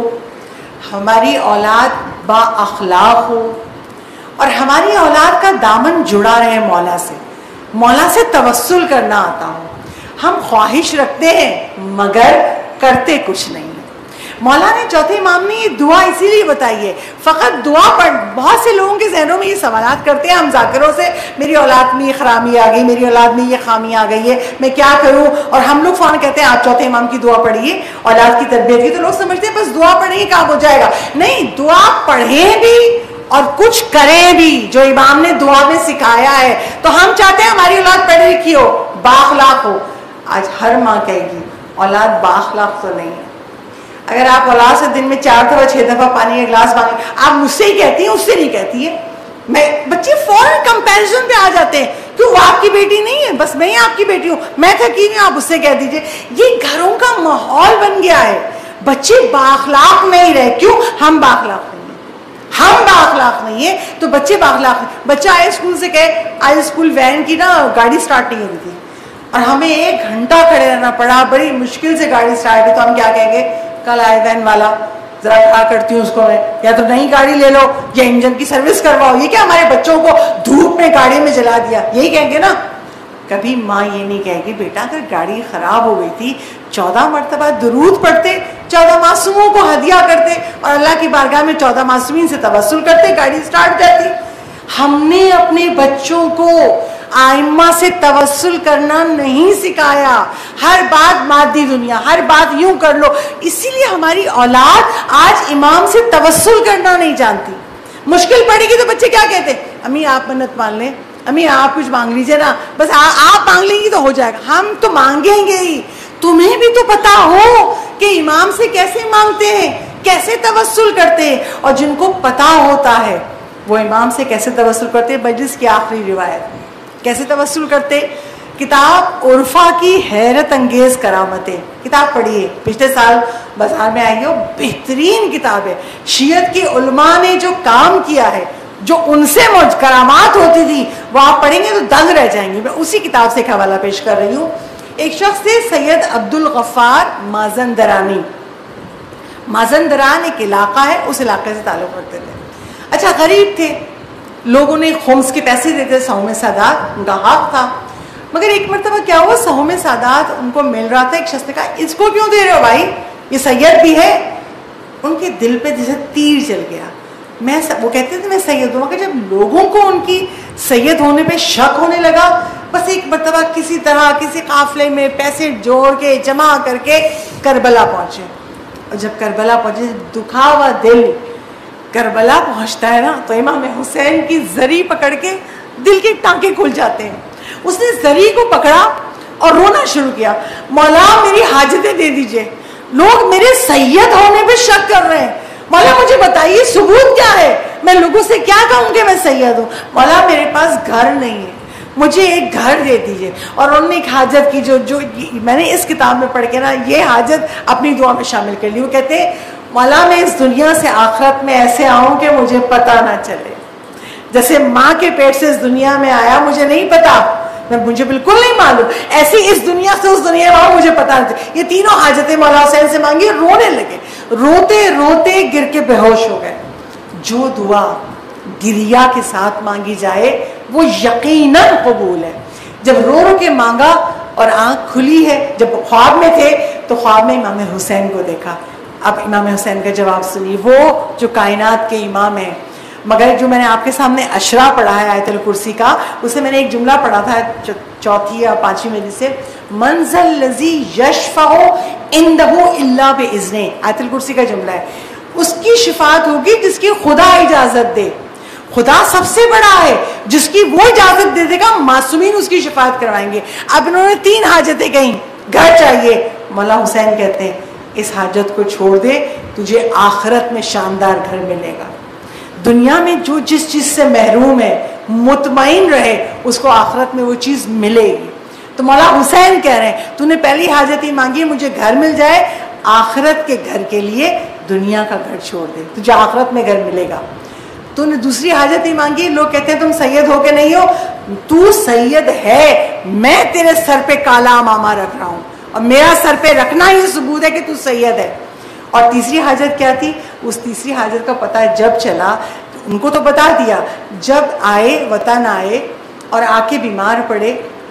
ہماری اولاد با اخلاق ہو, اور ہماری اولاد کا دامن جڑا رہے مولا سے, مولا سے توسل کرنا آتا ہو. ہم خواہش رکھتے ہیں مگر کرتے کچھ نہیں. مولا نے چوتھے امام نے یہ دعا اسی لیے بتائی ہے, فقط دعا پڑھ. بہت سے لوگوں کے ذہنوں میں یہ سوالات کرتے ہیں ہم ذاکروں سے, میری اولاد میں یہ خرامی آ گئی, میری اولاد میں یہ خامی آ گئی ہے, میں کیا کروں؟ اور ہم لوگ فوراً کہتے ہیں آپ چوتھے امام کی دعا پڑھیے اولاد کی تربیت کی. تو لوگ سمجھتے ہیں بس دعا پڑھیں گے کام ہو جائے گا. نہیں, دعا پڑھیں بھی اور کچھ کریں بھی جو امام نے دعا میں سکھایا ہے. تو ہم چاہتے ہیں ہماری اولاد پڑھی لکھی ہو, بااخلاق ہو. آج ہر ماں کہے گی اولاد بااخلاق تو نہیں ہے. اگر آپ اولاد سے دن میں چار دفعہ چھ دفعہ پانی کا گلاس مانگیں, آپ مجھ سے ہی کہتی ہیں, اس سے نہیں کہتی ہے. میں بچے فوراً کمپیریزن پہ آ جاتے ہیں, کیوں وہ آپ کی بیٹی نہیں ہے, بس میں ہی آپ کی بیٹی ہوں, میں تھکی ہوں, آپ اس سے کہہ دیجئے. یہ گھروں کا ماحول بن گیا ہے. بچے بااخلاق نہیں رہے. کیوں؟ ہم بااخلاق نہیں ہیں, ہم بااخلاق نہیں ہیں تو بچے بااخلاق نہیں. بچہ آئے اسکول سے کہے آج اسکول وین کی نا گاڑی سٹارٹ نہیں ہو رہی تھی اور ہمیں ایک گھنٹہ کھڑے رہنا پڑا, بڑی مشکل سے گاڑی سٹارٹ ہوئی, تو ہم کیا کہیں گے کل آئے وین والا ذرا کھڑا کرتی ہوں اس کو میں, یا تو نئی گاڑی لے لو یا انجن کی سروس کرواؤ. یہ کیا ہمارے بچوں کو دھوپ میں گاڑی میں جلا دیا, یہی کہیں گے نا. کبھی ماں یہ نہیں کہے گی بیٹا اگر گاڑی خراب ہو گئی تھی چودہ مرتبہ درود پڑھتے, چودہ معصوموں کو ہدیہ کرتے اور اللہ کی بارگاہ میں چودہ معصومین سے توسل کرتے, گاڑی سٹارٹ جاتی. ہم نے اپنے بچوں کو آئمہ سے توسل کرنا نہیں سکھایا. ہر بات مادی دنیا, ہر بات یوں کر لو. اسی لیے ہماری اولاد آج امام سے توسل کرنا نہیں جانتی. مشکل پڑے گی تو بچے کیا کہتے ہیں, امی آپ منت مان لیں, امی آپ کچھ مانگ لیجیے نا, بس آپ مانگ لیں گی تو ہو جائے گا. ہم تو مانگیں گے ہی. تمہیں بھی تو پتا ہو کہ امام سے کیسے مانگتے ہیں, کیسے توسل کرتے ہیں, اور جن کو پتا ہوتا ہے وہ امام سے کیسے توسل کرتے ہیں. مجلس کی آخری روایت کیسے توسل کرتے. کتاب عرفا کی حیرت انگیز کرامتیں, کتاب پڑھیے, پچھلے سال بازار میں آئی ہے, بہترین کتاب ہے. شیعت کے علماء نے جو کام کیا ہے, جو ان سے کرامات ہوتی تھی, وہ آپ پڑھیں گے تو دنگ رہ جائیں گے. میں اسی کتاب سے ایک حوالہ پیش کر رہی ہوں. ایک شخص تھے سید عبد الغفار مازندرانی. مازندران ایک علاقہ ہے, اس علاقے سے تعلق رکھتے تھے. اچھا, غریب تھے, لوگوں نے خمس کے پیسے دیتے, سہم سادات ان کا حق تھا. مگر ایک مرتبہ کیا ہوا, سہم سادات ان کو مل رہا تھا. ایک شخص نے کہا اس کو کیوں دے رہے ہو بھائی, یہ سید بھی ہے. ان کے دل پہ جیسے تیر چل گیا. میں وہ کہتے تھے میں سید ہوں, مگر جب لوگوں کو ان کی سید ہونے پہ شک ہونے لگا, بس ایک مرتبہ کسی طرح کسی قافلے میں پیسے جوڑ کے جمع کر کے کربلا پہنچے. اور جب کربلا پہنچے, دکھا ہوا دل کربلا پہنچتا ہے نا, تو امام حسین کی زری پکڑ کے دل کے ٹانکے کھل جاتے ہیں. اس نے زری کو پکڑا اور رونا شروع کیا, مولا میری حاجتیں دے دیجئے, لوگ میرے سید ہونے پہ شک کر رہے ہیں, مولا مجھے بتائیے ثبوت کیا ہے, میں لوگوں سے کیا کہوں کہ میں سید ہوں, مولا میرے پاس گھر نہیں ہے, مجھے ایک گھر دے دیجئے. اور انہوں نے ایک حاجت کی جو جو میں نے اس کتاب میں پڑھ کے نا یہ حاجت اپنی دعا میں شامل کر لی. وہ کہتے ہیں مولا میں اس دنیا سے آخرت میں ایسے آؤں کہ مجھے پتہ نہ چلے, جیسے ماں کے پیٹ سے اس دنیا میں آیا مجھے نہیں پتا, میں مجھے بالکل نہیں معلوم, ایسی اس دنیا سے اس دنیا میں آؤں مجھے پتا نہیں. یہ تینوں حاجتیں مولا حسین سے مانگی, رونے لگے, روتے روتے گر کے بے ہوش ہو گئے. جو دعا گریا کے ساتھ مانگی جائے وہ یقیناً قبول ہے. جب رو رو کے مانگا اور آنکھ کھلی ہے, جب خواب میں تھے تو خواب میں امام حسین کو دیکھا. اب امام حسین کا جواب سنیے, وہ جو کائنات کے امام ہیں, مگر جو میں نے آپ کے سامنے اشرا پڑھا ہے آیت الکرسی کا, اسے میں نے ایک جملہ پڑھا تھا چوتھی یا پانچویں میں سے, منزل لذی یشفع عنده الا باذنہ, آیت الکرسی کا جملہ ہے. اس کی شفاعت ہوگی جس کی خدا اجازت دے. خدا سب سے بڑا ہے, جس کی وہ اجازت دے دے گا معصومین اس کی شفاعت کروائیں گے. اب انہوں نے تین حاجتیں کہیں, گھر چاہیے, مولا حسین کہتے ہیں اس حاجت کو چھوڑ دے, تجھے آخرت میں شاندار گھر ملے گا. دنیا میں جو جس چیز سے محروم ہے مطمئن رہے, اس کو آخرت میں وہ چیز ملے گی. تو مولا حسین کہہ رہے ہیں تو نے پہلی حاجت ہی مانگی مجھے گھر مل جائے, آخرت کے گھر کے لیے دنیا کا گھر چھوڑ دے, تجھے آخرت میں گھر ملے گا. تو نے دوسری حاجت ہی مانگی, لوگ کہتے ہیں تم سید ہو کہ نہیں ہو, تو سید ہے, میں تیرے سر پہ کالا امامہ رکھ رہا ہوں اور میرا سر پہ رکھنا ہی ثبوت ہے کہ تو سید ہے. اور تیسری حاجت کیا تھی, اس تیسری حاجت کا پتہ جب چلا, ان کو تو بتا دیا, جب آئے وطن آئے اور آ کے بیمار پڑے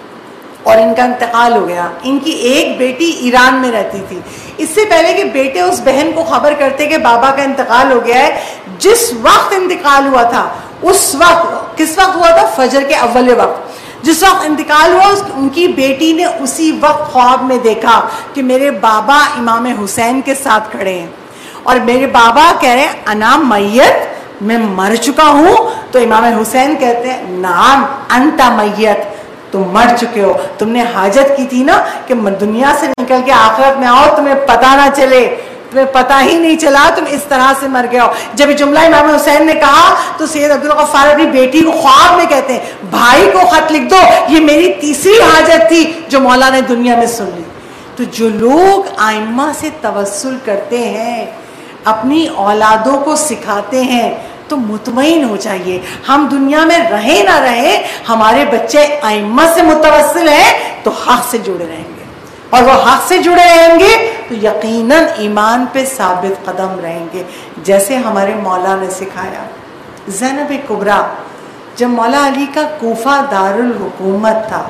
اور ان کا انتقال ہو گیا. ان کی ایک بیٹی ایران میں رہتی تھی. اس سے پہلے کہ بیٹے اس بہن کو خبر کرتے کہ بابا کا انتقال ہو گیا ہے, جس وقت انتقال ہوا تھا اس وقت, کس وقت ہوا تھا, فجر کے اول وقت, جس وقت انتقال ہوا ان کی بیٹی نے اسی وقت خواب میں دیکھا کہ میرے بابا امام حسین کے ساتھ کھڑے ہیں اور میرے بابا کہہ رہے ہیں انا میت, میں مر چکا ہوں. تو امام حسین کہتے ہیں نعم انت میت, تم مر چکے ہو, تم نے حاجت کی تھی نا کہ دنیا سے نکل کے آخرت میں آؤ, تمہیں پتہ نہ چلے, تمہیں پتہ ہی نہیں چلا, تم اس طرح سے مر گئے ہو. جب یہ جملہ امام حسین نے کہا تو سید عبدالغفار اپنی بیٹی کو خواب میں کہتے ہیں بھائی کو خط لکھ دو, یہ میری تیسری حاجت تھی جو مولا نے دنیا میں سن لی. تو جو لوگ آئمہ سے توسل کرتے ہیں, اپنی اولادوں کو سکھاتے ہیں, تو مطمئن ہو جائیے, ہم دنیا میں رہیں نہ رہیں, ہمارے بچے ائمہ سے متوسل ہیں تو حق سے جڑے رہیں گے, اور وہ حق سے جڑے رہیں گے تو یقیناً ایمان پہ ثابت قدم رہیں گے, جیسے ہمارے مولا نے سکھایا. زینب کبریٰ, جب مولا علی کا کوفہ دارالحکومت تھا,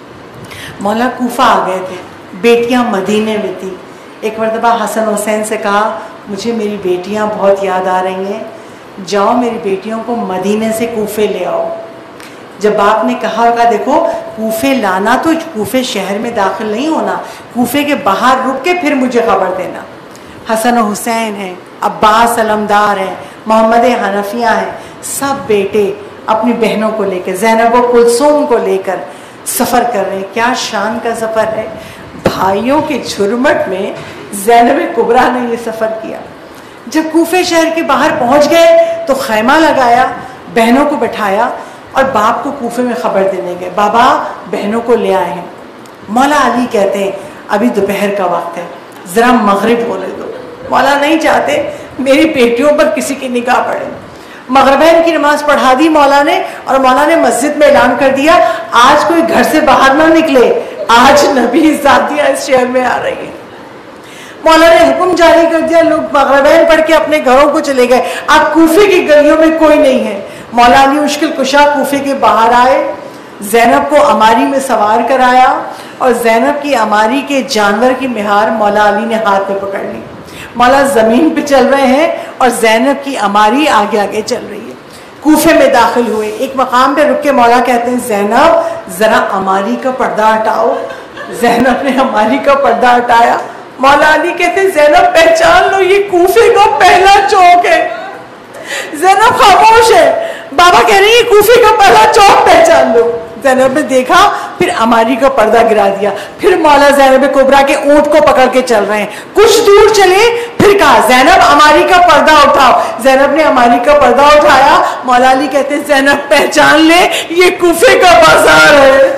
مولا کوفہ آ گئے تھے, بیٹیاں مدینے میں تھی. ایک مرتبہ حسن حسین سے کہا مجھے میری بیٹیاں بہت یاد آ رہی ہیں, جاؤ میری بیٹیوں کو مدینے سے کوفے لے آؤ. جب باپ نے کہا کہ دیکھو کوفے لانا تو کوفے شہر میں داخل نہیں ہونا, کوفے کے باہر رک کے پھر مجھے خبر دینا. حسن و حسین ہیں, عباس علمدار ہیں, محمد حنفیہ ہیں, سب بیٹے اپنی بہنوں کو لے کر, زینب و کلثوم کو لے کر سفر کر رہے ہیں. کیا شان کا سفر ہے, بھائیوں کے جھرمٹ میں زینب کبریٰ نے یہ سفر کیا. جب کوفے شہر کے باہر پہنچ گئے تو خیمہ لگایا, بہنوں کو بٹھایا اور باپ کو کوفے میں خبر دینے گئے, بابا بہنوں کو لے آئے ہیں. مولا علی کہتے ہیں ابھی دوپہر کا وقت ہے, ذرا مغرب ہونے دو. مولا نہیں چاہتے میری بیٹیوں پر کسی کی نگاہ پڑے. مغربین کی نماز پڑھا دی مولا نے, اور مولا نے مسجد میں اعلان کر دیا آج کوئی گھر سے باہر نہ نکلے, آج نبی ذاتیہ اس شہر میں آ رہی ہیں. مولا نے حکم جاری کر دیا, لوگ مغربین پڑھ کے اپنے گھروں کو چلے گئے. اب کوفے کی گلیوں میں کوئی نہیں ہے. مولا علی مشکل کشا کوفے کے باہر آئے, زینب کو اماری میں سوار کرایا, اور زینب کی اماری کے جانور کی مہار مولا علی نے ہاتھ میں پکڑ لی. مولا زمین پہ چل رہے ہیں اور زینب کی اماری آگے آگے چل رہی ہے. کوفے میں داخل ہوئے, ایک مقام پہ رک کے مولا کہتے ہیں زینب ذرا اماری کا پردہ ہٹاؤ. زینب نے اماری کا پردہ ہٹایا. مولا علی کہتے ہیں زینب پہچان لو یہ کوفے کا پہلا چوک ہے. زینب خاموش ہے. بابا کہہ رہے ہیں یہ کوفے کا پہلا چوک پہچان لو. زینب نے دیکھا, پھر عماری کا پردہ گرا دیا, پھر مولا زینب کبریٰ کے اونٹ کو پکڑ کے چل رہے ہیں. کچھ دور چلے, پھر کہا زینب عماری کا پردہ اٹھاؤ. زینب نے عماری کا پردہ اٹھایا. مولا علی کہتے ہیں زینب پہچان لے, یہ کوفے کا بازار ہے.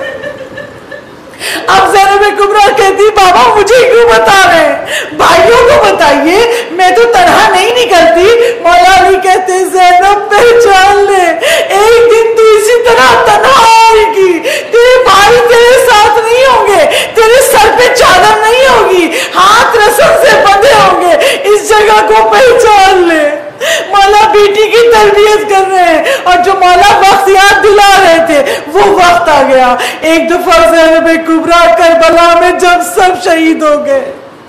اب زینب کبریٰ کہتی بابا مجھے کیوں بتا رہے ہیں, بھائیوں کو بتائیے, میں تو تنہا نہیں نکلتی. مولا علی کہتے زینب پہچان لے, ایک دن تو اسی طرح تنہا آئے گی, تیرے بھائی تیرے ساتھ نہیں ہوں گے, تیرے سر پہ چادر نہیں ہوگی, ہاتھ رسم سے بندھے ہوں گے, اس جگہ کو پہچان لے. مولا بیٹی کی تربیت کر رہے ہیں, اور جو مولا وقت یاد دلا رہے تھے وہ وقت آ گیا. ایک دفعہ زینب کبریٰ کربلا میں جب سب شہید ہو گئے,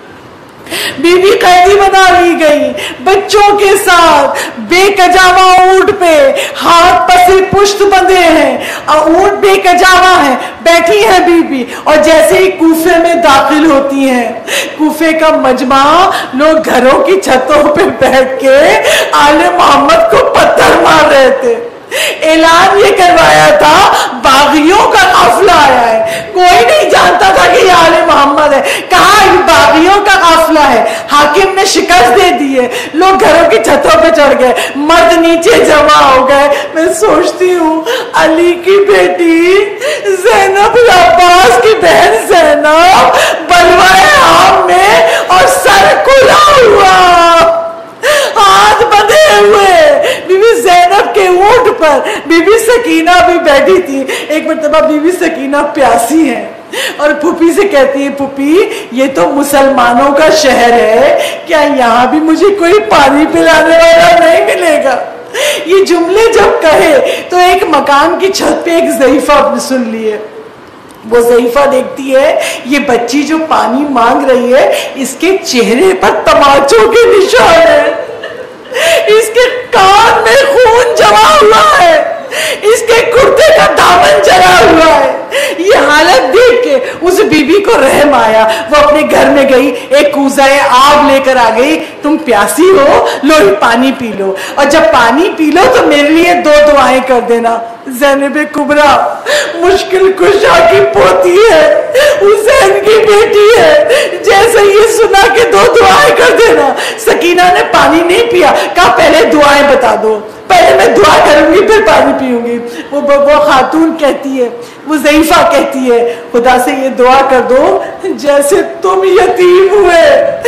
بی بی قیدی بنا لی گئی بچوں کے ساتھ, بے کجاوا اونٹ پہ, ہاتھ پسے پشت بندھے ہیں, اونٹ بے کجاوا ہے, بیٹھی ہے بی بی, اور جیسے ہی کوفے میں داخل ہوتی ہیں, کوفے کا مجمع, لوگ گھروں کی چھتوں پہ بیٹھ کے آل محمد کو پتھر مار رہے تھے. اعلان یہ کروایا تھا باغیوں کا قافلہ آیا ہے, کوئی نہیں جانتا تھا کہ یہ آل محمد ہے. کہا یہ باغیوں کا قافلہ ہے. حاکم نے شکست دے دی ہے, لوگ گھروں کی چھتوں پہ چڑھ گئے, مرد نیچے جمع ہو گئے. میں سوچتی ہوں علی کی بیٹی زینب, عباس کی بہن زینب بلوائے عام میں, اور سر کھلا ہوا, ہاتھ بندھے ہوئے, بی بی زینب کے اونٹ پر بی بی سکینہ بھی بیٹھی تھی. ایک مرتبہ بی بی سکینہ پیاسی ہے اور پھوپھی سے کہتی ہے پھوپھی یہ تو مسلمانوں کا شہر ہے, کیا یہاں بھی مجھے کوئی پانی پلانے والا نہیں ملے گا. یہ جملے جب کہے تو ایک مکان کی چھت پہ ایک ضعیفہ نے سن لیے. وہ ضعیفہ دیکھتی ہے یہ بچی جو پانی مانگ رہی ہے اس کے چہرے پر تماچوں کے نشان ہے, اس کے کان میں خون جمع ہوا ہے, اس کے کرتے کا دامن جلا ہوا ہے. یہ حالت دیکھ کے اس بی بی کو رحم آیا. وہ اپنے گھر میں گئی, ایک کوزہ آب لے کر آ گئی. تم پیاسی ہو, لو پانی پی لو, اور جب پانی پی لو تو میرے لیے دو دعائیں کر دینا. زینب کبریٰ مشکل کشا کی پوتی ہے, حسین کی بیٹی ہے, جیسے یہ سنا کہ دو دعائیں کر دینا. سکینہ نے پانی نہیں پیا, کہا پہلے دعائیں بتا دو, پہلے میں دعا کروں گی پھر پانی پیوں گی. وہ وہ خاتون کہتی ہے, وہ ضعیفہ کہتی ہے خدا سے یہ دعا کر دو جیسے تم یتیم ہوئے,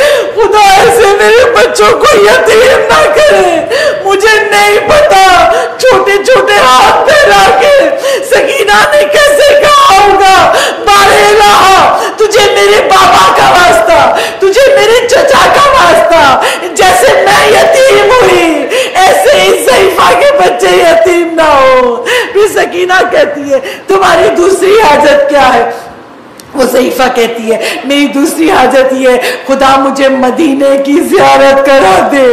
خدا ایسے میرے بچوں کو یتیم نہ کرے. مجھے نہیں پتا چھوٹے چھوٹے ہاتھ پھیلا کے سکینہ نے کیسے کہا ہوگا بارے الہ تجھے میرے بابا کا واسطہ, تجھے میرے چچا کا واسطہ, جیسے میں یتیم ہوئی ایسے ہی ضعیفہ کے بچے یتیم نہ ہو. پھر سکینہ کہتی ہے تمہاری دوسری حاجت کیا ہے؟ وہ ضعیفہ کہتی ہے میری دوسری حاجت یہ ہے خدا مجھے مدینے کی زیارت کرا دے.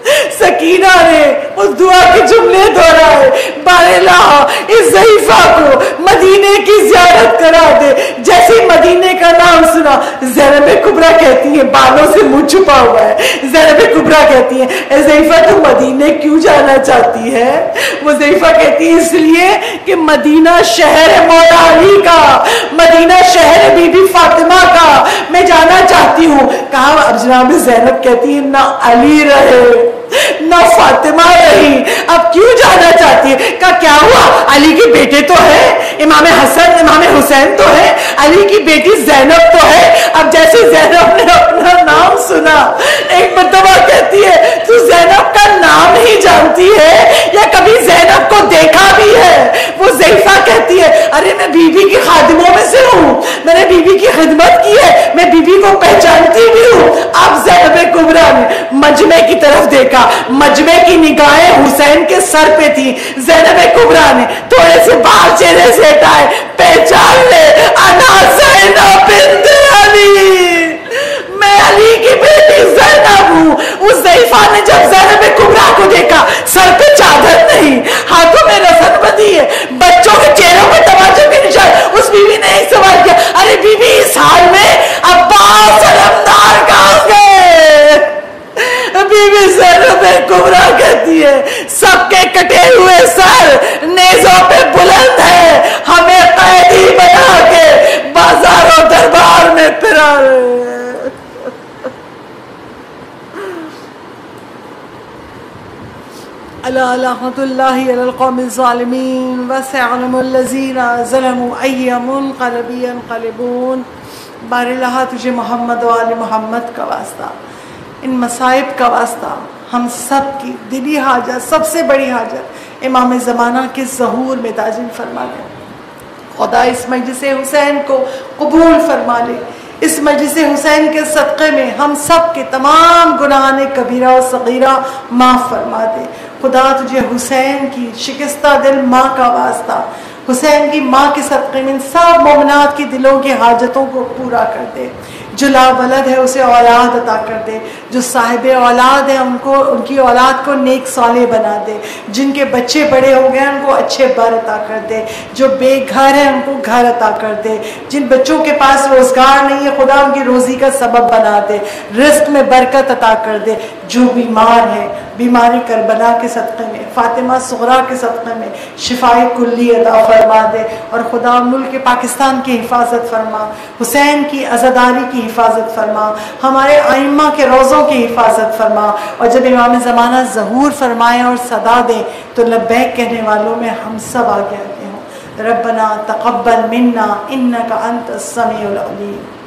سکینہ نے اس دعا کے جملے دہرائے, بارے الہ اس ضعیفہ کو مدینے کی زیارت کرا دے. جیسے مدینے کا نام سنا زینب کبریٰ کہتی ہے, بالوں سے منہ چھپا ہوا ہے, زینب کبریٰ کہتی ہے اے ضعیفہ تو مدینے کیوں جانا چاہتی ہے؟ وہ ضعیفہ کہتی ہے اس لیے کہ مدینہ شہر ہے مولا علی کا, مدینہ شہر ہے بی بی فاطمہ کا, میں جانا چاہتی ہوں. کہا اب جناب زینب کہتی ہے نہ علی رہے نہ فاطمہ رہی, اب کیوں جانا چاہتی ہے؟ کہا کیا ہوا, علی کے بیٹے تو ہے, امام حسن امام حسین تو ہے, علی کی بیٹی زینب تو ہے. اب جیسے زینب نے اپنا نام سنا, ایک مرتبہ کہتی ہے تو زینب کا نام ہی جانتی ہے یا کبھی زینب کو دیکھا بھی ہے؟ وہ ضعیفہ کہتی ہے ارے میں بی بی کی خادموں میں سے ہوں, میں نے بی بی کی خدمت کی ہے, میں بی بی کو پہچانتی بھی ہوں. اب زینب کبریٰ نے مجمع کی طرف دیکھا, مجمع کی نگاہیں حسین کے سر پہ تھی. زینب کبریٰ نے تھوڑے سے بال چہرے سے ہٹائے, پہچان لے انا زینب بنت علی, میں علی کی بیٹی زینب ہوں. اس ضعیفہ نے جب زینب کبریٰ کو دیکھا, سر پہ چادر نہیں, ہاتھوں میں رسن بندھی ہے, بچوں کے چہروں پہ تماچوں کے نشان. اس بیوی نے ایک سوال کیا, ارے بیوی اس حال میں عباس علمدار کہاں گئے؟ بی بی زینب کبریٰ کہتی ہے سب کے کٹے ہوئے سر نیزوں پہ بلند ہے, ہمیں قید الا لعنۃ اللہ علی القوم الظالمین وسيعلم الذین ظلموا ای منقلب ینقلبون۔ بار اللہ تجھے محمد و آل محمد کا واسطہ، ان مصائب کا واسطہ، ہم سب کی دلی حاجت، سب سے بڑی حاجت امام زمانہ کے ظہور میں تعظیم فرما دے۔ خدا اس مجلس حسین کو قبول فرما لے، اس مجلس حسین کے صدقے میں ہم سب کے تمام گناہان کبیرہ و صغیرہ معاف فرما دے۔ خدا تجھے حسین کی شکستہ دل ماں کا واسطہ، حسین کی ماں کے صدقے میں ان سب مومنات کی دلوں کی حاجتوں کو پورا کر دے۔ جو لا ولد ہے اسے اولاد عطا کر دے، جو صاحب اولاد ہے ان کو، ان کی اولاد کو نیک صالح بنا دے، جن کے بچے بڑے ہو گئے ان کو اچھے بر عطا کر دے، جو بے گھر ہیں ان کو گھر عطا کر دے، جن بچوں کے پاس روزگار نہیں ہے خدا ان کی روزی کا سبب بنا دے، رزق میں برکت عطا کر دے، جو بیمار ہے بیماری کربلا کے صدقے میں، فاطمہ صغریٰ کے صدقے میں شفائے کلی عطا فرما دے، اور خدا ملک پاکستان کی حفاظت فرما، حسین کی عزاداری کی حفاظت فرما، ہمارے ائمہ کے روضوں کی حفاظت فرما، اور جب امام زمانہ ظہور فرمائے اور صدا دے تو لبیک کہنے والوں میں ہم سب آگے آگے ہوں۔ ربنا تقبل منا انک انت السمیع العلیم۔